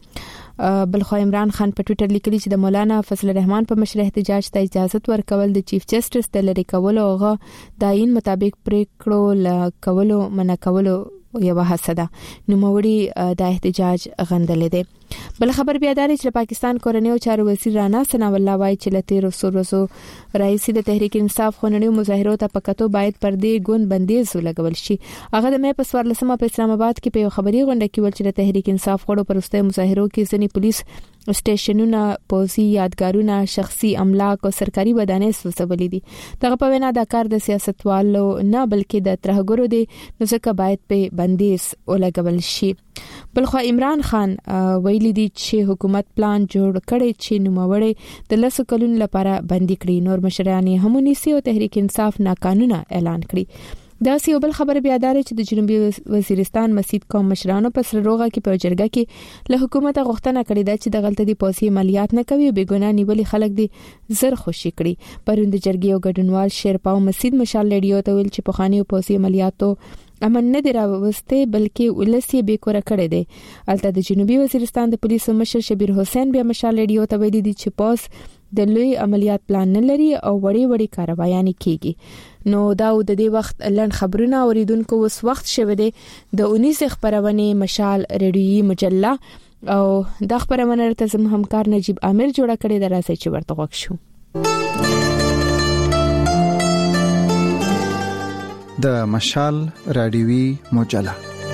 بلخو عمران خان په ټوئیټر لیکلي چې د مولانا فضل الرحمن په مشرۍ احتجاج ته اجازه ورکول د چیف جسټس د لری کولو او د عین مطابق پریکړو ل کولو منع کولو یو حسده نو موري د احتجاج غندلې ده. بل خبر بیا داري چې پاکستان کورنۍ او چارو وزیر رانا ثنا الله وای چې لته رسورسو رئیس د تحریک انصاف خونړیو مظاهرو ته پکاتو باید پر دې ګوند بندیز ولګول شي. هغه د مې په سوارلسمه په اسلام آباد کې په خبري غونډه کې ول چې د تحریک انصاف غړو پرسته مظاهرو کې ځنی پولیس سټیشنونه پوزي یادګارونه شخصي املاک او سرکاري ودانې سوسولې دي. دغه په وینا د کار د سیاستوالو نه بلکې د ترهګرو دي نو ځکه باید په بندیز ولګول شي. بلخو عمران خان ویلي دي چې حکومت پلان جوړ کړي چې نوموړی د لسو کلونو لپاره بندي کړي. نور مشران یې همونی سي او تحریک انصاف ناقانونه اعلان کړي. دا سی بل خبر بیا دار چې د جنوبي وزیرستان مسجد قوم مشرانو په سر روغه کې په جرګه کې له حکومت غوښتنه کړې ده چې د غلطۍ پوسی عملیات نه کوي او بیګناه نیولي خلک دي زر خوشي کړي. پروند جرګي او ګډونوال شیرپاو مسجد مشال ریډیو ته ویل چې په خاني پوسی عملیاتو امن نه دی راوسته بلکې ولسی به کور کړی دی. البته د جنوبي وزیرستان د پولیسو مشر شبیر حسین بیا مشال ریډیو ته ویلي دي چې پوس د لوی عملیات پلان نه لري او وړي وړي کاروایي کیږي. نو دا د دې وخت لن خبرونه اوریدونکو وس وخت شوه دی د اونیس خبرونه مشال ریډیوي مجله او د خبرونه ترتم همکار نجیب عامر جوړه کړې ده راځي چې ورته وښ شو. د مشال ریډیوي مجله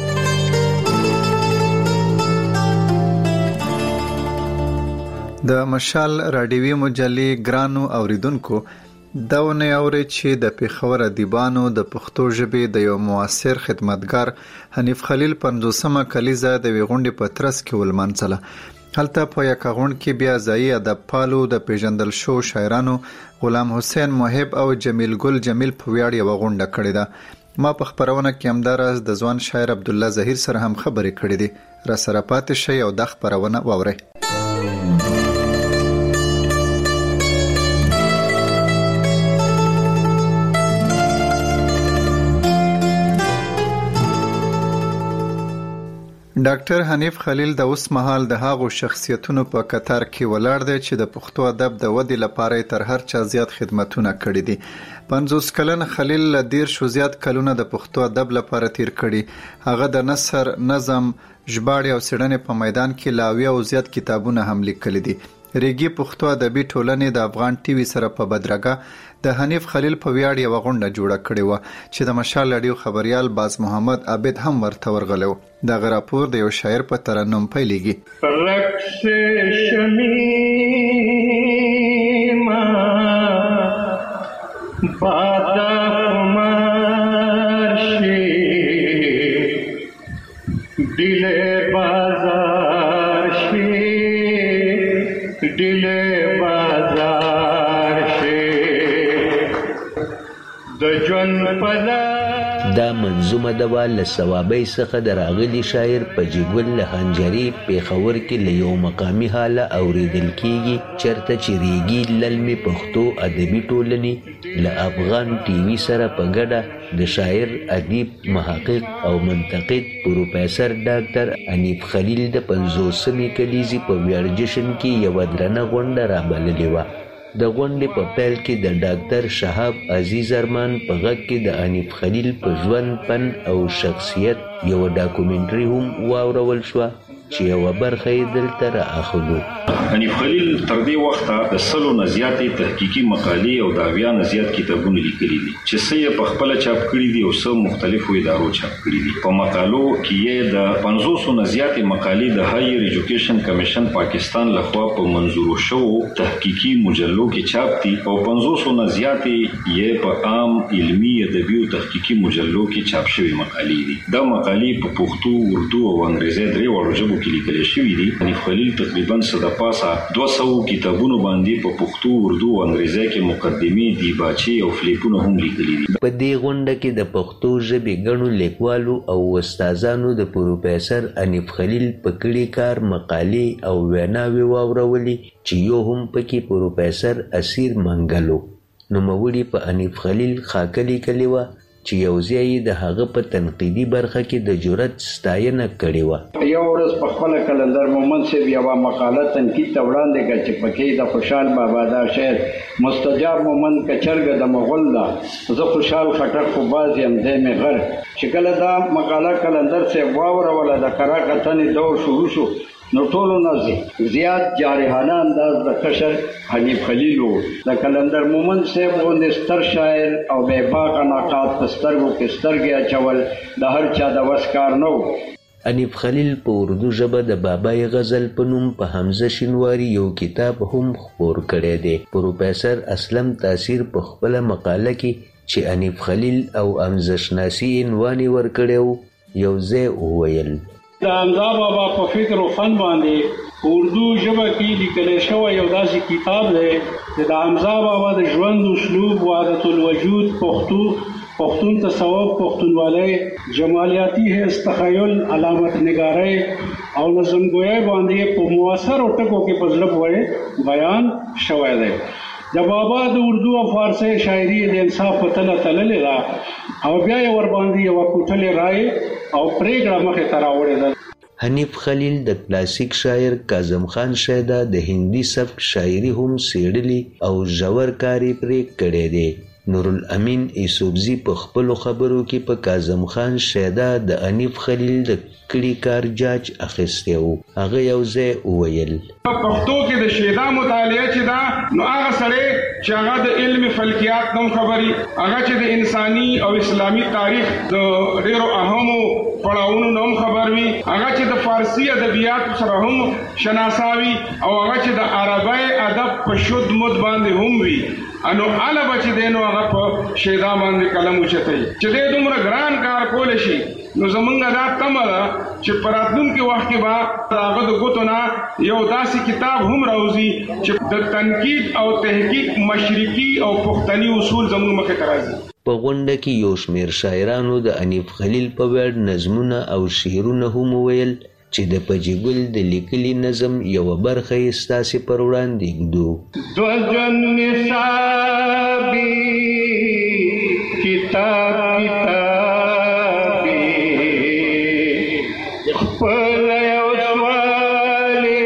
د مشال ریډیوي مجلې ګرانو اوریدونکو داونه اوري چې د پیښور ادیبانو د پښتو ژبې د یو موثر خدمتګار حنیف خلیل پنځوسمه کلیزه د ویغونډې په ترڅ کې ولمنځله. هلته په یک غونډه کې بیا ځای ادب پالو د پیژندل شو شاعرانو غلام حسین محب او جمیل ګل جمیل په ویاړ یو غونډه کړې ده. ما په خبرونه کې همدارس د ځوان شاعر عبد الله ظهیر سره هم خبرې کړې دي. را سره پاتې شي او د خبرونه واوري. ډاکټر حنیف خلیل د اوس مهال د هغو شخصیتونو په کتار کې ولاړ دی چې د پښتو ادب د ودې لپاره تر هر چا زیات خدمتونه کړي دي. پنځوس کلن خلیل ل ډیر شو زیات کلونه د پښتو ادب لپاره تیر کړي. هغه د نثر، نظم، ژباړې او څېړنې په میدان کې لاوی او زیات کتابونه هم لیکلي دي. ریګي پښتو ادبي ټولنې د افغان ټي وي سره په بدرګه د حنیف خلیل په ویاړ یو غونډه جوړه کړې و چې د مشال ریډیو خبريال باز محمد عابد هم ورته ورغلو. دا غراپور د یو شاعر په ترنم پیلېږي. رقص شمیما بادا مرشی دل بازار شی دل بازار شی د جون پلا دا منظومه د ول ثوابي څخه دراغلي شاعر په جګول لهنجري پیښور کې له یو مقامي حاله اوریدل کیږي چرته چریږي للمي پښتو ادبي ټولنې له افغان ټي وي سره په ګډه د شاعر ادیب محقق او منتقد پروفیسور ډاکټر حنیف خلیل د پنځوسمې کلیزې په ویاړ جشن کې یو درنه غونډه رابللې و. د غونډې په پیل کې د ډاکټر شهاب عزیز ارمان په غږ کې د حنیف خلیل په ژوند، فن او شخصیت یو ډاکومنټري هم واورول شو چې یو برخه یې دلته رااخلو. حنیف خلیل تر دې وخته د سلو نه زیاتې تحقیقي مقالې او د اویا نه زیات کتابونه لیکلي دي چې څه یې په خپله چاپ کړي دي او څه مختلفو ادارو چاپ کړي دي. په مقالو کې یې د پنځوسو نه زیاتې مقالې د هایر ایجوکیشن کمیشن پاکستان لخوا په منظورو شوو تحقیقي مجلو کې چاپ دي او پنځوسو نه زیاتې یې په عام علمي ادبي او تحقیقي مجلو کې چاپ شوي مقالې دي. دا مقالې په پښتو، اردو او انګریزي درې واړو ژبو کې لیکل شوی دي. حنیف خلیل تقریبا صد پاسه دوه سوه کتابونو باندې په پښتو، اردو او انګریزي کې مقدمې، دیباچې او فلیپونه هم لیکلي دي. په دې غونډه کې د پښتو ژبې ګڼو لیکوالو او استادانو د پروفیسور حنیف خلیل په کړي کار مقالې او ویناوې واورولې چې یو هم پکې پروفیسور اسیر منګلو. نوموړي په حنیف خلیل خاکلی کلی و چې یو ځای د هغه په تنقیدي برخه کې د جرأت ستاینه کړې و. یو ورځ په خپل کلندر مومند صاحب یو مقاله تنقید ته وړاندې کړه چې پکې د خوشحال بابا دا شعر مستجاب مومند کچرګ د مغول دا زه خوشحال خټک خو باز یم دې مې غر. چې کله دا مقاله کلندر صاحب واوروله د قرا کتنې دور شروع شو نو ټولو نه زیات جارحانه انداز د کشر حنیف خلیل و. د کلندر مومند صاحب غوندې ستر شاعر او بې باغه نقاد په سترګو کې سترګې اچول د هر چا د وس کار نه و. حنیف خلیل په اردو ژبه د بابای غزل په نوم په حمزه شینواری یو کتاب هم خپور کړی دی. پروفیسور اسلم تاثیر په خپله مقاله کې چې حنیف خلیل او حمزه شناسی عنوان یې ورکړی یو ځای وویل د حمزه بابا په فکر او فن باندې اردو ژبه کې لیکل شوی یو داسې کتاب دی چې د حمزه بابا د ژوند اسلوب، وحدت الوجود، پښتو، پښتون تصوف، پښتونولۍ، جمالیاتي حس، تخیل، علامت نگارۍ او نظمګویۍ باندې په موثرو ټکو کې په زړه پورې بیان شوی دی. د بابا د اردو او فارسی شاعري د انصاف په تله تللې ده او بیا یې ورباندې یوه کوټلې رایې او پرېکړه مخې ته راوړې ده. حنیف خلیل د کلاسیک شاعر کاظم خان شیدا د هندي سبک شاعري هم څېړلي او ژور کار یې پرې کړی دی. نورالامین ایسوبزي په خپلو خبرو کې په کاظم خان شیدا د حنیف خلیل د کړي کار جاج اخیستی و. هغه یو ځای وویل په پښتو کې د شیدا مطالعه چې دا نو هغه سړی چې هغه د علم فلکیات نوم خبري، هغه چې د انساني او اسلامي تاریخ د ډیرو اهمو پړاوونو نوم خبر وي، هغه چې د فارسی ادبیات سره هم شناساوي او هغه چې د عربی ادب په شود مد باندې هم وي. انو اله بچ دینو هغه په شیدا باندې قلم اوچتای چې دې دومره ګران کار کول شي. نو زمونږ دا تمه ده چې په راتلونکي وخت کې به هغه د ګوتو نه یو داسې کتاب هم راوځي چې د تنقید او تحقیق مشرقي او پښتني اصول زموږ مخې ته راځي. په غونډه کې یو شمېر شاعرانو د حنیف خلیل په ویاړ نظمونه او شعرونه هم وویل چې د پجیګل د لیکلي نظم یوه برخه یې ستاسې پر وړاندې ږدو. دوجن نصابي کتاب کتابي خپل یو سوالي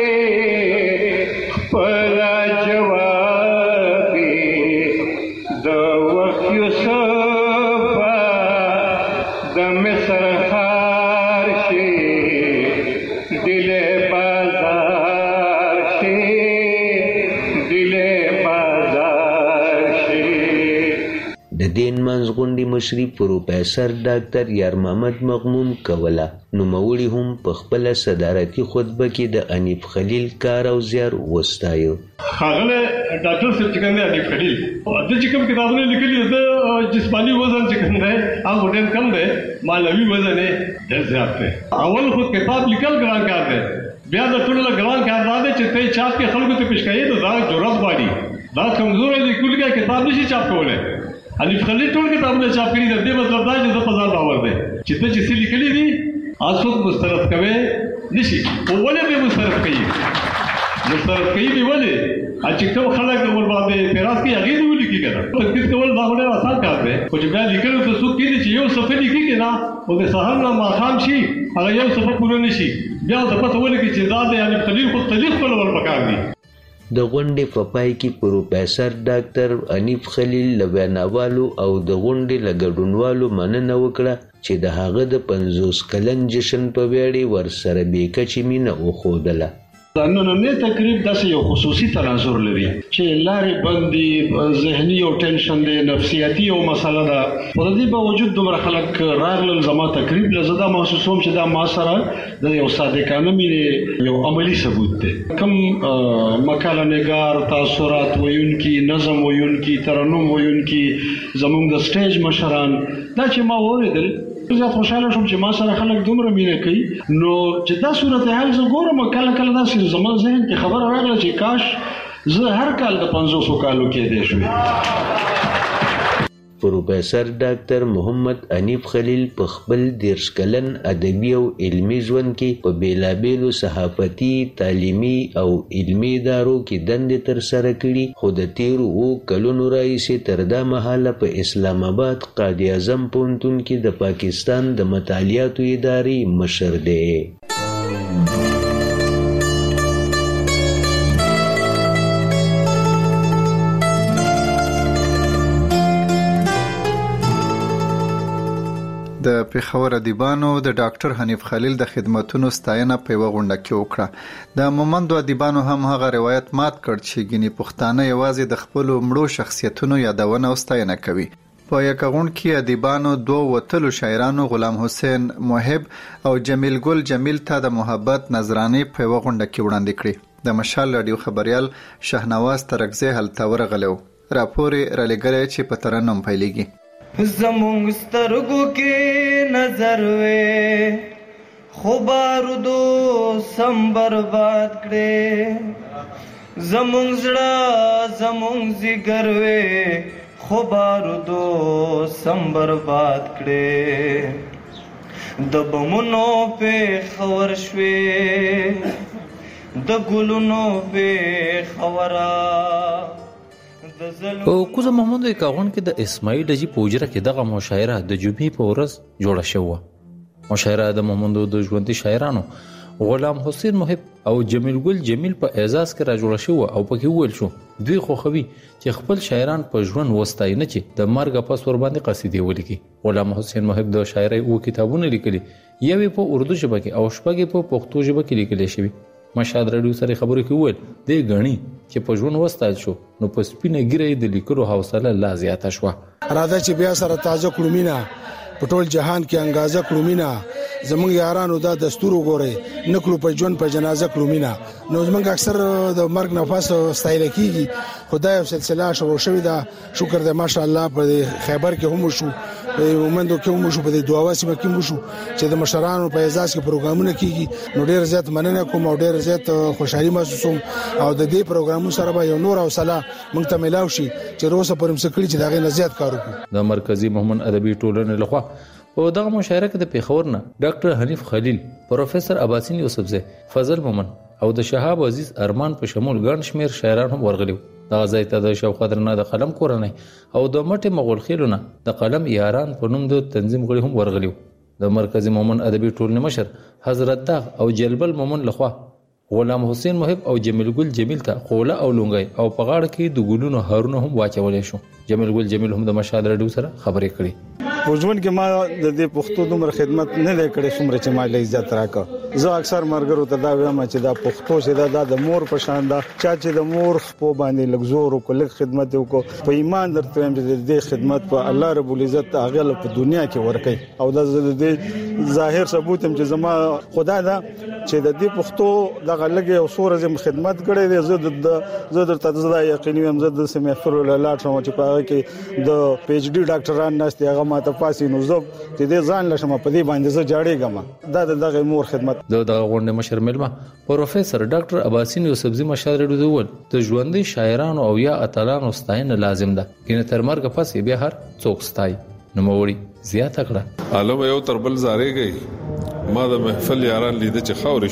خپل جوابي د وخت یوسفه د مصر خار شي دل بازار شي دل بازار شي. د دین منځغونډې مشري پروفیسور ډاکټر یار محمد مغموم کوله. نوموړي هم په خپله صدارتي خطبه کې د حنیف خلیل کار او زیار وستایه. ښاغلی ډاکټر صاحب چې کوم دی حنیف خلیل د چې کوم کتابونه لیکلي د جسماني وزن چې کوم دی هغه ډېر کم دی، معنوي وزن یې ډېر زیات دی. اول خو کتاب لیکل ګران کار دی، بیا د ټولو نه ګران کار دا دی چې ته یې چاپ کې خلکو ته پیش کوې نو دا جرأت غواړي. دا کمزوری لیکونکی کتاب نشي چاپ کولی. حنیف خلیل ټول کتابونه چاپ کړي دي. دې مطلب دا چې زه په ځان باور دی چې ته چې څه لیکلي دي څوک مسترد کوي نشي. خو ولې به مسترد کوي؟ مسترد کوي به ولې؟ چې کوم خلک ورباندې اعتراض کوي هغې دې ولیکي که نه. تنقید کول دا خو ډېر اسان کار دی، خو چې بیا لیکلو ته څوک کېږي چې یو صفحه لیکي که نه او د سهار نه ماښام شي هغه یو صفحه پوره نه شي، بیا ورته پته ولیکي چې دا د حنیف خلیل خو تلیق خپلول پکار دي. د غونډې په پای کې پروفیسور ډاکټر حنیف خلیل له ویناوالو او د غونډې له ګډونوالو مننه وکړه چې د هغه د پنځوس کلن جشن په ویاړ یې ورسره بې کچې مینه وښودله. دا نننی تقریب داسې یو خصوصي تناظر لري چې لارې بندي، ذهني او ټینشن دی، نفسیاتي او مسله ده. خو د دې باوجود دومره خلک راغلل زما تقریب له. زه دا محسوسوم چې دا ما سره د یو صادقانه مینې یو عملي ثبوت دی. کوم مقاله نګار، تاثرات ویونکي، نظم ویونکي، ترنم ویونکي، زموږ د سټیج مشران دا چې ما واورېدل زه خوشاله شوم چې ما سره خلک دومره مینه کوي. نو چې دا صورتحال زه ګورم کله کله داسې زما ذهن کې خبره راغله چې کاش زه هر کال د پنځوسو کالو کېدی شوې. پروفیسر ډاکټر محمد حنیف خلیل په خپل دیرش کلن ادبي او علمي ژوند کې په بیلابیلو صحافتي، تعلیمي او علمي ادارو کې دندې ترسره کړي، خو د تیرو اوو کلونو راهیسې تر دا مهاله په اسلام آباد قائد اعظم پوهنتون کې د پاکستان د مطالعاتو ادارې مشر دی. د پیښور ادیبانو د ډاکټر حنیف خلیل د خدماتونو ستاینه په یوه غونډه کې وکړه. د مومندو ادیبانو هم هغه روایت مات کړ چې ګینې پښتانه یوازې د خپلو مړو شخصیتونو یادونه او ستاینه کوي. په یکه غونډه کې ادیبانو دوه وتلو شاعرانو غلام حسین محب او جمیل ګل جمیل ته د محبت نظرانې په یوه غونډه کې وړاندې کړې. د مشال رادیو خبریال شهنواز ترکزی هلته ورغلی و. راپور یې رالیږلی چې په ترنم پیلیږي. زمونږ سترګو کې نظر وې خو بارودو سم برباد کړې، زمونږ زړه زمونږ ځیګر وې خو بارودو سم برباد کړې، د بمونو پېښور شوې د ګلونو پېښوره. او کوزه محمد کاغون کې د اسماعیل اجي پوجره کې دغه مشاعره د جمعې په ورځ جوړه شوه. مشاعره د محمد د ژوندۍ شاعرانو غلام حسین محب او جمیل ګل جمیل په اعزاز کې را جوړه شوه او پکې ویل شو دوی خوښوي چې خپل شاعران په ژوند وستای نه چې د مرګ پس ور باندې قصیدې ولیکي. غلام حسین محب د شاعرۍ او کتابونه لیکلي، یوې په اردو ژبه کې او شپږ په پښتو ژبه کې لیکل شوی. مشهد رادیو سره خبرې کوي د غنی چې په ژوند وستایل شو نو په سپینه ګیره د لیکلو حوصله لا زیاته شو. راځي چې بیا سره تازه کړومینا په ټول جهان کې انګازه کړومینا زمونږ یارانو دا دستور وګوري نکلو په ژوند په جنازه کړومینا. نو زمونږ اکثر د مرګ نفس ستایل کیږي، خدای او سلسله شروع شوې ده. شکر دې ماشاءالله په خیبر کې هم شو، په مومندو کې هم شو، په دعوا سیمه کې هم شو چې د مشرانو په اعزاز کې پروګرامونه کیږي. نو ډېر زیات مننه کوم او ډېر زیات خوشحالي محسوسوم او د دې پروګرامونو سره به یو نور حوصله موږ ته ملاوي شي چې روسه پرم سکړي چې دغه نزيات کار وکړو. د مرکزی محمد ادبي ټولنې لخوا په دغه مشاعره کې د پیښور نه ډاکټر حنیف خلیل، پروفیسور عباسین یوسفزی، فضل مومن او د شهاب عزیز ارمان په شمول ګڼ شمیر شاعران هم ورغلي. دا ځای ته د شوقت نه د قلم کورنۍ او د مټ مغول خیلونه د قلم یاران په نوم د تنظیم غړي هم ورغلي. د مرکزی مومن ادبي ټولنې مشر حضرت داغ او جلبل مومن لخوا غلام حسین محب او جمیل ګل جمیل ته خوله او لونګي او په غاړه کې د ګلونو هارونه هم واچولې شو. جمیل ګل جمیل هم د مشهد رادیو سره خبرې کړې. په ژوند کې ما د دې پښتو دومره خدمت نه دی کړې څومره چې ما له عزت راکړه. زه اکثر مرګرو ته دا وایم چې دا پښتو چې دا د مور په شان دا چا چې د مور په باندې لګزور او کله خدمت وکړو په ایمان درته وایم چې دې خدمت په الله رب العزت هغه په دنیا کې ورکړي. او دا د ظاهر ثبوت هم چې زما خدای دا چې د دې پښتو دغه لګي او سور زم خدمت کړي دي. زه د زه درته زدا یقیني هم زه د سیمفر لاټ شوم چې په هغه کې د پی ایچ ډي ډاکټران نشته هغه ماته پاسې نو زه چې دې ځان لشم په دې باندې زه جاړېږم. دا دغه مور خدمت. د دغه غونډې مشر ملما پروفیسور ډاکټر عباسین یوسفزی مشهد رډو ول د ژوندۍ شاعرانو او یا اتلانو ستاینه لازم ده کینه تر مرګ پس بیا هر څوک ستای نو موري زیاته کړه. عالم یو تربل زارې گئی ما د محفل یاران لیده چې خاورې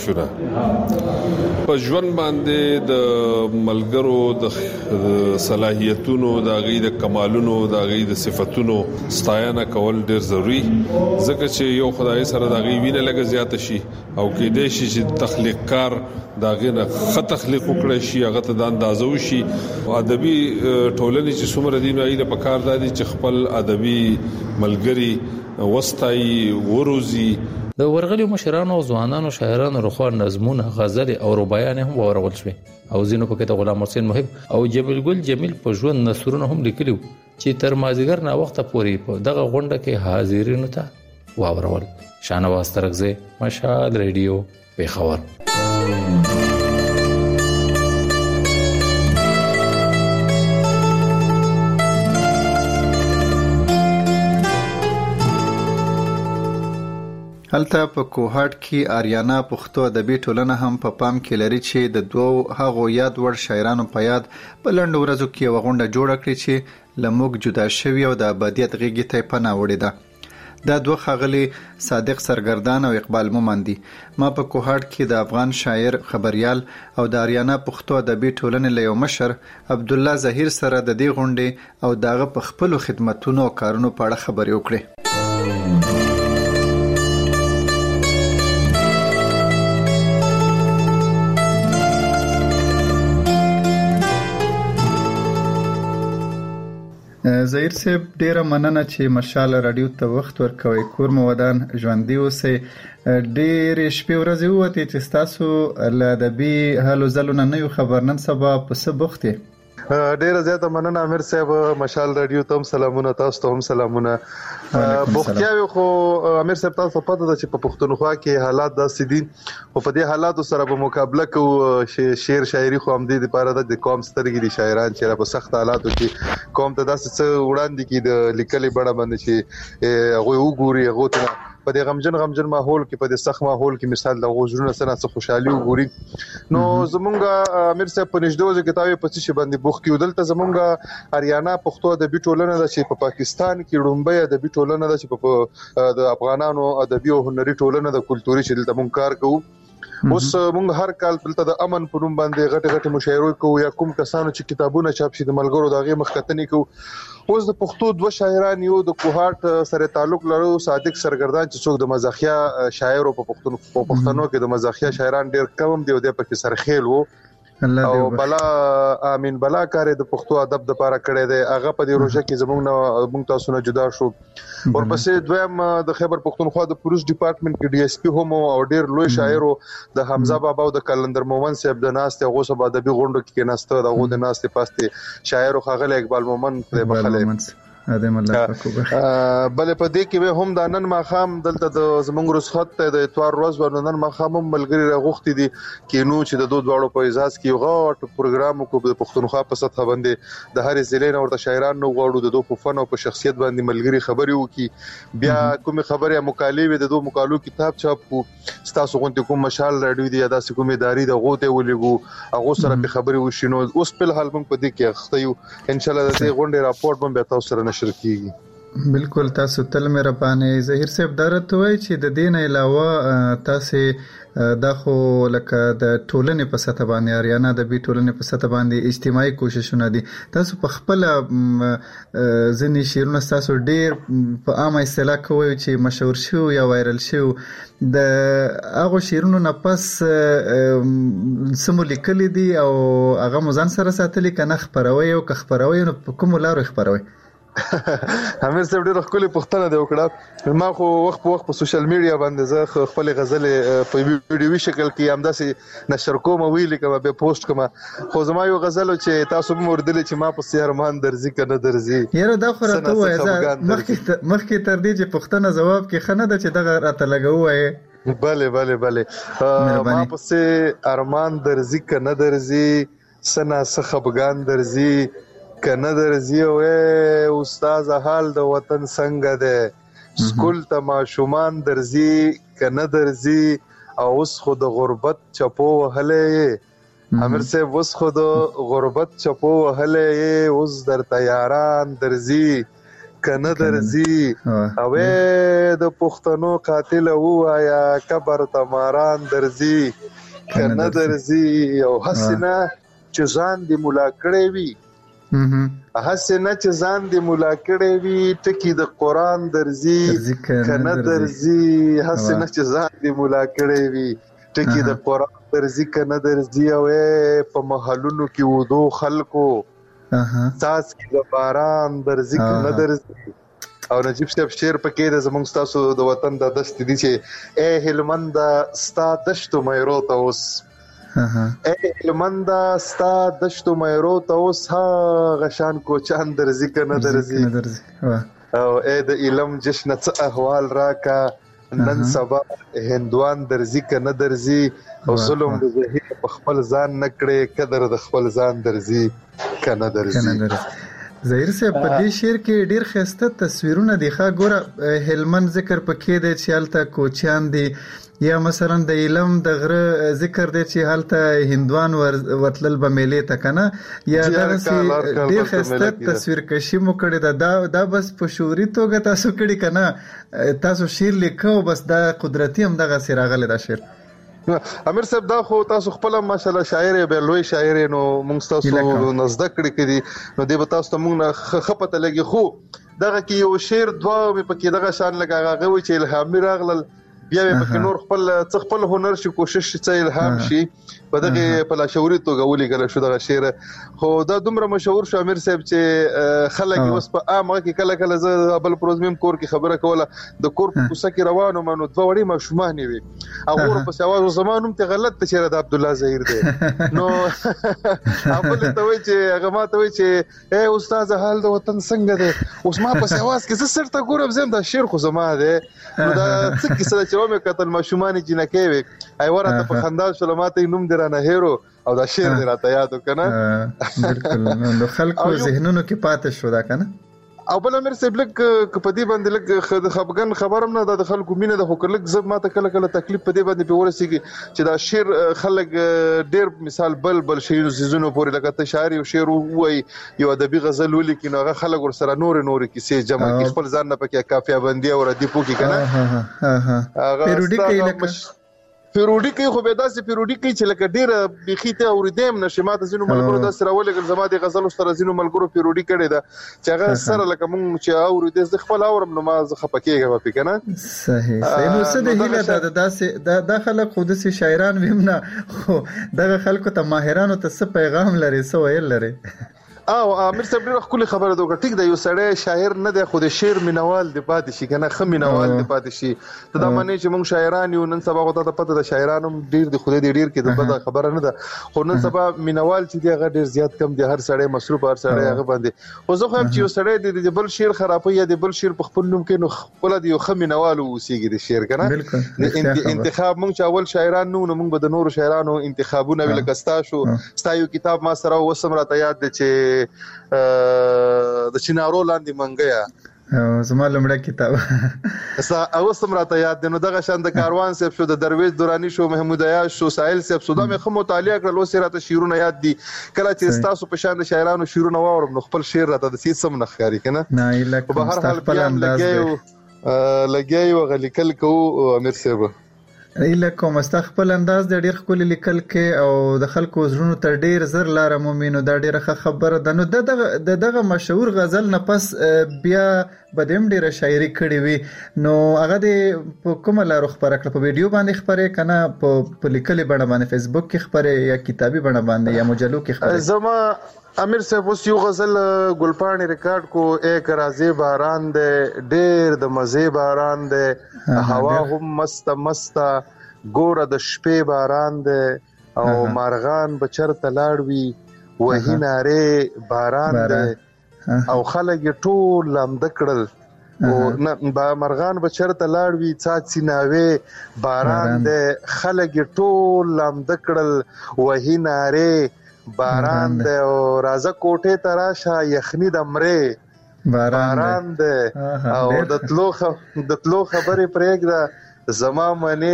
شونه په ژوند باندې د ملګرو د صلاحیتونو د غي د کمالونو د غي د صفاتونو ستاینه کول ډیر ضروری ځکه چې یو خدای سره د غي وینه لګ زیات شي او کې دې شي چې تخلیق کار دا غینه خط تخلیق وکړي شي هغه ته د اندازو شي ادبي ټولنې چې څومره دي نو ایله په کار دادي چې خپل ادبي ملګری وستای وروزي. د ورغلي مشرانو او ځوانانو شاعرانو رخوا نظمونه غزل او ربايان هم ورغول شوي او زینو پکې د غلام حسین محب او جمیل ګل جمیل په ژوند نثرونه هم لیکلي چې تر مازیګر نه وخت پورې په دغه غونډه کې حاضرینو ته واورول. شانواز ترکزی، مشهد رادیو، پیښور. هلته په کوهاټ کې آریانا پښتو ادبي ټولنه هم په پام کې لري چې د دوو هغو یاد وړ شاعرانو په یاد په لنډو ورځو کې یوه غونډه جوړه کړې چې له موږ جدا شوي او د ابدیت غېږې ته یې پناه وړې ده. دا دوه ښاغلي صادق سرګردان او اقبال مومن دي. ما په کوهاټ کې د افغان شاعر خبریال او د آریانا پښتو ادبي ټولنې له یو مشر عبدالله ظهیر سره د دې غونډې او دغه په خپلو خدمتونو او کارونو په اړه خبرې وکړې. ظهیر صاحب ډیره مننه چې مشال رادیو ته وخت ورکوي. کور مو ودان، ژوندي اوسئ. ډېرې شپې ورځې ووتې چې ستاسو له ادبي هلو ځلو نه نه یو خبر. نن سبا په څه بوخت یې؟ ډیره زیاته مننه امیر صاحب. مشال رادیو ته هم سلامونه، تاسو ته هم سلامونه. بوختیاوي خو امیر صاحب تاسو پته ده چې په پښتونخوا کې حالات داسې دي او په دې حالاتو سره به مقابله کوو. شعر شاعري خو هم دې لپاره د قوم سترګې دي شاعران چې په سخت حالاتو کې قوم ته داسې څه وړاندې کړي د لیکلي بڼه باندې چې هغوی وګوري، هغو ته په دې غمجن غمجن ماحول کې، په دې سخت ماحول کې مثال د غوژرونه سره څه خوشحالي وګوري. نو زمونږ امیر صاحب په نږدې وځي کتابي په څه باندې بوخ کې دلته زمونږ آریانا پښتو ادبي ټولنه ده چې په پاکستان کې لومبۍ ادبي ټولنه ده چې په د افغانانو ادبي او هنري ټولنه د کلتوري چې دلته مونږ کار کوو. اوس مونږ هر کال دلته د امن په نوم باندې غټه غټه مشاعرې کوو یا کوم کسانو چې کتابونه چاپ شي د ملګرو دغه مخکتنې کوو. اوس د پښتو دوه شاعران یو د کوهاټ سره تعلق لرو، صادق سرګردان چې څوک د مزاحیه شاعر او په پښتون په پښتنو کې د مزاحیه شاعران ډیر کم دي او د پکې سرخیل وو او بلا امین بلا کار د پښتو ادب د لپاره کړی دی. هغه په دې روزه کې زموږ نه موږ تاسو نه جدا شو. ورپسې دویم د خیبر پښتونخوا د پولیس ډپارټمنټ کې ډي اس پی هم او ډیر لوی شاعر د حمزه بابا او د کلندر مومن صاحب د ناست هغه سبا ادبي غونډه کې ناسته دغه د ناست پاسته شاعر خغل اقبال مومن په بخله ادم الله کوبه. بل په دې کې هم د نن ماخام دلته د زمونږ رسخت ته د اتوار ورځ ورنن ماخام ملګری راغوختي دي کې نو چې د دوه دواړو په اجازه کې غوټ پروګرام کو د پښتونخوا په سطح باندې د هر ضلع نور د شاعرانو غوړو د دوه په فن او په شخصیت باندې ملګری خبري وکي. بیا کوم خبره مکالمه د دوه مقالو کتاب چاپ کو ستاسو غونډه کوم مشال رادیو دی ادا سکه کومه داری د غوته ولګو هغه سره په خبري وشینو. اوس په حال موږ په دې کې اخته یو ان شاء الله د دې غونډه راپورټ به تاسو سره نشر کیږي. بالکل تاسو تل مهربانه. ظهیر صاحب درته وای چې د دین علاوه تاسو د خو لکه د ټولنې په سطح باندې آریانا د بي ټولنې په سطح باندې اجتماعي کوششونه دي. تاسو په خپل ځنی شیرونه تاسو ډیر په عامه اصطلاح کوي چې مشهور شو یا وایرل شو. د هغه شیرونو نه پس سمو لیکلي دي او هغه مزان سره ساتلي کنه خبروي او که خبروي نو په کوم لارو خبروي؟ امیر صاحب ډېر خپل پښتنه دی وکړه. ما خو وخت په وخت په سوشل میډیا باندې زه خپل غزل په ویډیوي شکل کې همداسې نشر کوم او ویل کوم به پوسټ کوم. خو زما یو غزل چې تاسو به وردل چې ما په سیارمان درځي کنه درځي یاره دا خو راته وایي مخکې مخکې تر دې چې پښتنه جواب کې خنه ده چې دغه راته لګوي. بله بله بله ما په سیارمان درځي کنه درځي سنا سخبګان درځي کنه درځي او استاد حال د وطن څنګه ده سکول ته ماشومان درځي کنه درځي او اوس خو د غربت چپو وهلې امیر صاحب اوس خو د غربت چپو وهلې اوس در تیاران درځي کنه درځي او د پښتنو قاتل وایا قبر تماران درځي کنه درځي او حسنه چې ځان دی مولا کړی وي حسنه چې ځان دی مولا کړی وي ټکی د قران درځي کنه درځي حسنه چې ځان دی مولا کړی وي ټکی د قران درځي کنه درځي او په محلونو کې ودو خلکو تاس کې د باران درځي کنه درځي. او نجیب صاحب شعر پکې د زمونږ تاسو د وطن د دشت دي چې اے هلمند ستا دشتو مېرو ته اوس اے هلمند ستا دشتو مېرو ته اوس ها غشان کوچان درځي کنه درځي او اے د علم جشن څه احوال راکا نن سبا هندوان درځي کنه درځي او ظلم د زهیر په خپل ځان نکړي قدر د خپل ځان درځي کنه درځي. ظاهر صاحب په دې شعر کې ډیر ښایسته تصویرونه دي. ښه ګوره هلمند ذکر پکې دی چې هلته کوچیان دي، یا مثلا د علم د غره ذکر دی چې هلته هندوان ورتلل به میلې ته کنه، یا دغسې ډیر ښایسته تصویر کشي مو کړې ده. دا بس په شعوري توګه تاسو کړي کنه؟ تاسو شعر لیکو بس دا قدرتي هم دغسې راغلی دا شعر؟ امیر صاحب دا خو تاسو خپل ماشاءالله شاعر به لوی شاعر نو موږ تاسو نزدک کړی کړي نو دی به تاسو ته موږ خپته لګي. خو دغه کې یو شعر دوه په کې دغه شان لګاغه وي چې الهامي راغلل، بیا به په نور خپل څ خپل هنر شي کوشش چې الهام شي په دغه په لا شعوري توګه ولګل شو دغه شعر. خو دا دومره مشهور شو امیر صاحب چې خلک اوس په عامه کې کله کله زه بل پروزمیم کور کې خبره کوله د کور په کوڅه کې روانو منو دوه وړي مشومان وي هغه په سواز زمانوم ته غلط ته د عبد الله ظهیر دی نو خپل ته وی چې هغه ما ته وی چې اے استاد حال د وطن څنګه دی اوس ما په سواز کې زه سرته ګورم زم دا شعر خو زما دی نو دا څه کیسه چې و مې کتل مشومان جنکې وي ای ورته په خندال شلماته نوم درانه هیرو او دا شعر دی راته یادو کنه بالکل نو خلکو ذهنونو کې پاتې شو دا کنه. او بل امیر صاحب لک په دې باندې لک خبرګن خبرم نه د خلکو مینه د هوکلک زب ماته کله کله تکلیف په دې باندې په ورسېږي چې دا شعر خلک ډېر مثال بل بل شعر زیزونو پورې لکه ته شاعر یو شعر وای یو ادبي غزل ولیکي نو هغه خلک ور سره نور نور کیسې جمع کی خپل ځان نه پکې کافیه بندي او ردی پوکي کنه ها ها پیروډي کوي لکه پیروډي کوي خو به داسې پیروډي کوي چې لکه ډیره بيخي ته اوریدم نشه ماته زینو ملګرو داسې راولګل زما د غزل سره زینو ملګرو پیروډي کړي دا چې هغه سره لکه مونږ چې اورید د خپل اورم نو ما زه خپکیږم په کنه صحیح صحیح نو څه د هیله د داسې د داخله خود سي شاعران ویمنه خو دغه خلکو ته ماهرانو ته څه پیغام لري څه ویل لري؟ او امیر صاحب ډیره خپل خبره دوه ټیک دی یو سړی شاعر نه دی خو د شعر مینوال دی پاتې شي کنه خمه مینوال دی پاتې شي ته دا معنی چې موږ شاعران یو نن سبا غوته ته پته د شاعرانو ډیر دی خو دې ډیر کې د بده خبره نه ده خو نن سبا مینوال چې دی هغه ډیر زیات کم دی هر سړی مصروف هر سړی هغه باندې خو زه خو هم چې یو سړی د بل شعر خرابوي یا د بل شعر په خپل نوم کې نو خپل دی یو خمه مینوال اوسېږي د شعر کنه انتخاب موږ چې اول شاعران نو موږ به د نورو شاعرانو انتخابونه ویل کستا شو ستا یو کتاب ما سره وسم راته یاد دی چې د چینارو لاندې منګیا زما لمړی کتاب اسا او سمراته یاد دینو دغه شان د کاروان صاحب شو د درویش دورانی شو محمود عیاش شو سائل صاحب سودا مې خمو مطالعه کړل او سیرته شیرونه یاد دي کله چې تاسو په شان د شاعرانو شیرونه واورم نو خپل شعر راته د سید سم نخاري کنه نه الکه په هر حال په انداز دی لګي او غلیکل کو امیر صاحب الکه مستقبل انداز د ډیر خپل لیکل کې او د خلکو زړونو تر ډیر زر لار مومینو دا ډیره خبره ده نو دغه دغه مشهور غزل نه پس بیا بدیم ډیره شاعري کړې وي نو هغه د کومه لار خبره کړ په ویډیو باندې خبره کنه په لیکلي بڼه باندې فیسبوک کې خبره یا کتابي بڼه باندې یا مجلو کې خبره زما امیر صاحب اوس یو غزل ګلپاڼې ریکارډ کو ایک رازي باران دی ډېر د مزه باران دی هوا هم مست مست ګوره د شپې باران دی او مارغان بچر تلاړوي وਹੀ ناره باران دی او خلک ټول لمد کړل او نه مارغان بچر تلاړوي څاڅي ناوي باران دی خلک ټول لمد کړل وਹੀ ناره باران دی او رازه کوټه تراشه یخنی د مره باران دی او د تلو د تلو خبرې پرېږده زما منی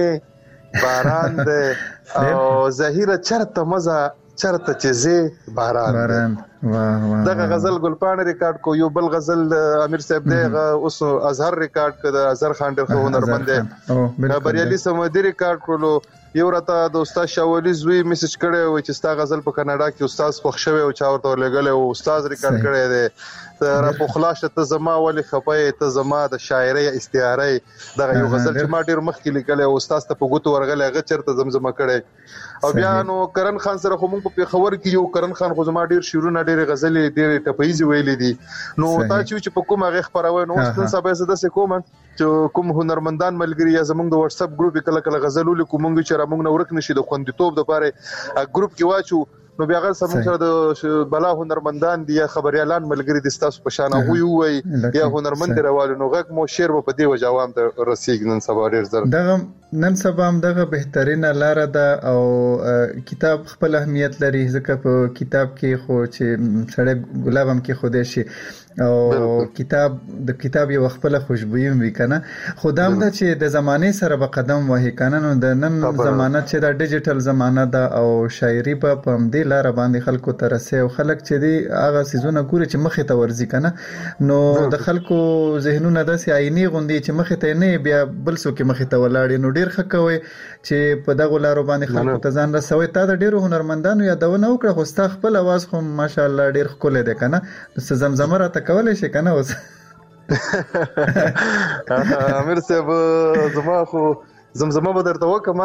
باران دی او زهیره چرته مزه چرته چیزه باران دی دغه غزل ګلپاڼه ریکارډ کو یو بل غزل امیر صاحب دی اوس ازهر ریکارډ کړ ازهر خان ډېر خو هنرمند دی بریالي سمدي ریکارډ کړلو یو راته د استاد شاولی زوی میسج کړی و چې ستا غزل په کاناډا کې استاد خوښ شوی او چا ورته لګل او استاد ریکارډ کړی دی را په خلاصه ته زما ولې خپای ته زما د شاعري استعاره دغه یو غزل چې ما ډیر مخکې لیکل او استاد ته په ګوتو ورغله هغه چرته زمزمه کړی او بیا نو کرن خان سره خو موږ په خبر کې یو کرن خان خو زما ډیر شیرونه ډیر غزلې ډیر ټپایزي ویلې دي نو تا چې په کومه غږ خبروي نو ستن سبا زده سه کوم چې کوم هنرمندان ملګری یا زمونږ د واتس اپ ګروپ کله کله غزل ولیکو موږ چې را موږ نه ورک نشي د خوندیتوب د پاره ګروپ کې واچو نو بیا غل سم سره د بلا هنرمندان دي یا خبريالان ملګری دي تاسو په شان هغه وي یا هنرمند راوالو نو غږ مو شعر په دې وجه عوام ته رسیږي نن سبا ډیر زر دغه نن سبا هم دغه بهترینه لار ده او کتاب خپل اهمیت لري ځکه په کتاب کې خو چې سړی ګلاب هم کې خوده شي او کتاب د کتاب یو خپل خوشبوئی وي کنه خدام د چې د زمانه سره په قدم وهي کنه نو د نن زمانه چې د ډیجیټل زمانه ده او شاعري په پم دی لار باندې خلکو ته رسي او خلک چې دی هغه سيزونه ګوري چې مخې ته ورزي کنه نو د خلکو ذهنونه داسې عیني غوندي چې مخې ته نه بیا بل څه کې مخې ته ولاړ نو ډیر خکوي چې په دغه لارو باندې خلکو ته ځان رسوي تا د ډیرو هنرمندانو یادونه وکړه خو ستا خپل आवाज خو ماشاءالله ډیر ښکلی دی کنه د زمزمه را کولای شي کنه اوس امیر صاحب زما خو زمزمه به درته وکم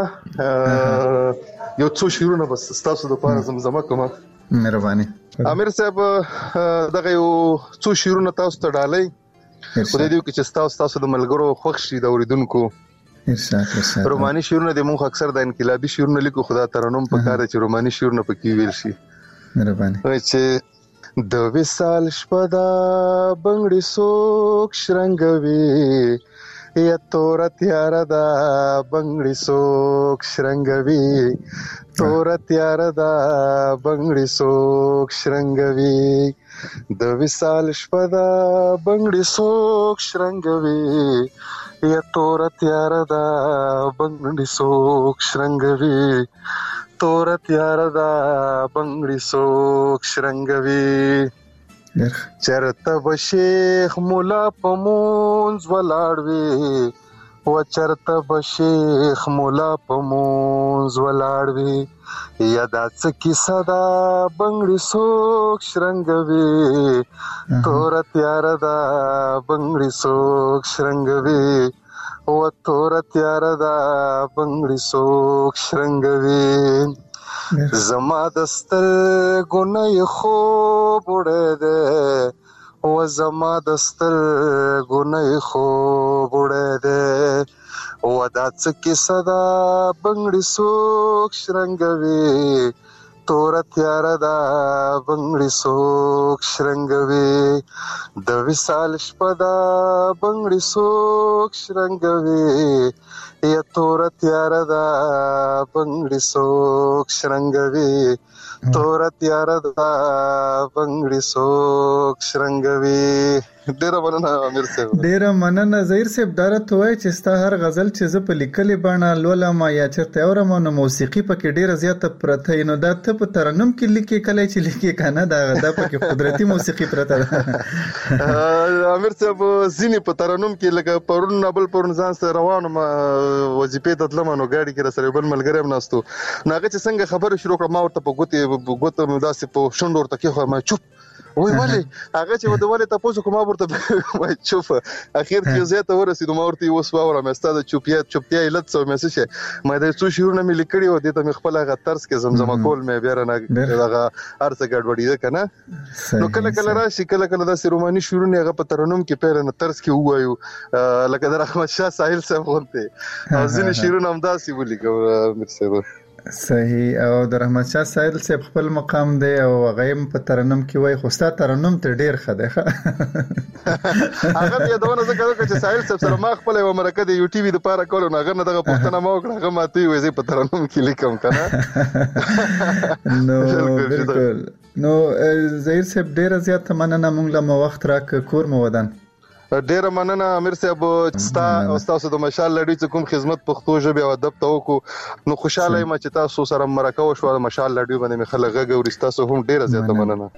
یو څو شیرونه بس تاسو د پاره زمزمه کوم مهرباني امیر صاحب دغه یو څو شیرونه تاسو ته ډالۍ خو دې کې چې تاسو تاسو د ملګرو خوښ شي د اوریدونکو ارشاد ارشاد روماني شیرونه د مونږ اکثر د انقلابي شیرونه لیکو خدا ترنم په کار چې روماني شیرونه پکې ویل شي مهرباني وای چې د وصال شپه دا بنگړي سوک شرنګوي یا تور تیار دا بنگړي سوک شرنګوي تور تیار دا بنگړي سوک شرنګوي د وصال شپه دا بنگړي سوک شرنګوي یا تور تیار دا بنگړي سوک شرنګوي تور تیار دا بنگړي سوک شرنګوي چرته بشیخ مولا پمونز ولاړوي و چرته بشیخ مولا پمونز ولاړوي یادا څکی صدا بنگړي سوک شرنګوي تور تیار دا بنگړي سوک شرنګوي و تور تیار دا بنگړي سوک شرنګوي زما دستر ګنای خوب وړه ده و زما دستر ګنای خوب وړه ده و دا څکی صدا بنگړي سوک شرنګوي تور تیار دا بنگړي سوک شرنګوي د وصال شپه دا بنگړي سوک شرنګوي یا تور تیار دا بنگړي سوک شرنګوي تور تیار دا بنگړي سوک شرنګوي ډیر مننه امیر صاحب ډیر مننه زهیر صاحب دارته وای چې ستا هر غزل چې ز په لیکلې باندې لولم یا چرته اورم نو موسیقي پکې ډیره زیاته پرته نو دا ته په ترنم کې لیکي کله چې لیکي کنه دا دا پکې قدرتي موسیقي پرته ده امیر صاحب زینې په ترنم کې لکه پرون نبل پرون ځان سره روانم وظیفه ته تلم نو گاډي کې سره بل ملګری هم ناستو ناغه چې څنګه خبره شروع کړم ما ورته په ګوتې ګوتې مداسې په شونډ ورته کې خو ما چوپ وای ولی هغه چې ودواله تاسو کومه ورته وای چوف اخر کې زه ته ورسېدم ورته اوس واوره مې ستاسو چوپیا چوپیا علت سو مې څه ما د څو شیرونه مې لیکړي و دې ته مې خپل هغه ترس کې زمزمه کول مې بیا نه هغه ارڅ ګډوډي ده کنه نو کله کله راشي کله کله د روماني شیرونه هغه په ترنم کې پیل نه ترس کې وایو لکه د رحمت شاه ساحل صاحب غونته ځینې شیرونه هم داسي ولیکو مرسته صحیح او د رحمت شاه ساحل صاحب خپل مقام دی او غیم په ترنم کې وای خو ستا ترنم ته ډیر خده هغه یې دونه څه کړو چې ساحل صاحب سره ما خپل یو مرکه د یو ټي وي د پاره کولو نه غنه دغه پښتنه ما وکړه هغه ماته وي زه په ترنم کې لیکم کنه نو بالکل نو زهیر صاحب ډیر زیات مننه مونږ له وخت راک کور مو ودان ډیر مننه امیر صاحب ستا او تاسو د مشال لړۍ څخه کوم خدمت پښتو ژبه او ادب ته وکړو نو خوشاله یم چې تاسو سره مرکه وشو مشال لړۍ باندې مخلغه غوړي تاسو هم ډیر زیاته مننه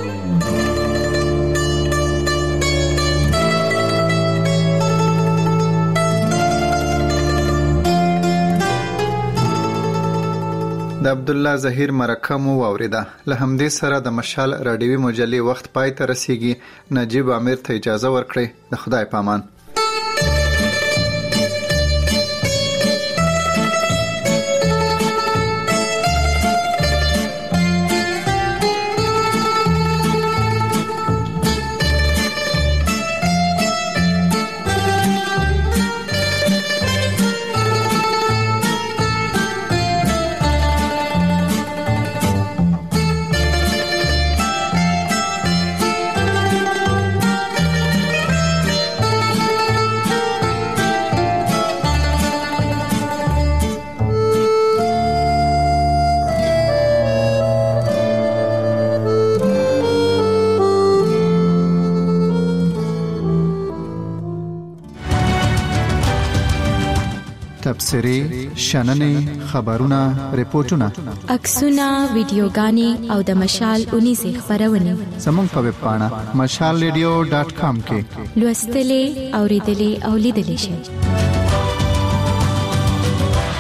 د عبد الله زهیر مرکه مو اوریدا له همدې سره د مشال رادیوي مجلې وخت پای ته رسیږي نجیب امیر ته اجازه ورکړئ د خدای پامان تبصرې شننې خبرونه ریپورتونه عکسونه ویډیوګانې او د مشال اونیزه خبرونه زموږ په ویب پاڼه مشال ریډیو ډاټ کام کې لوستلې اوریدلې او لیدلې شئ.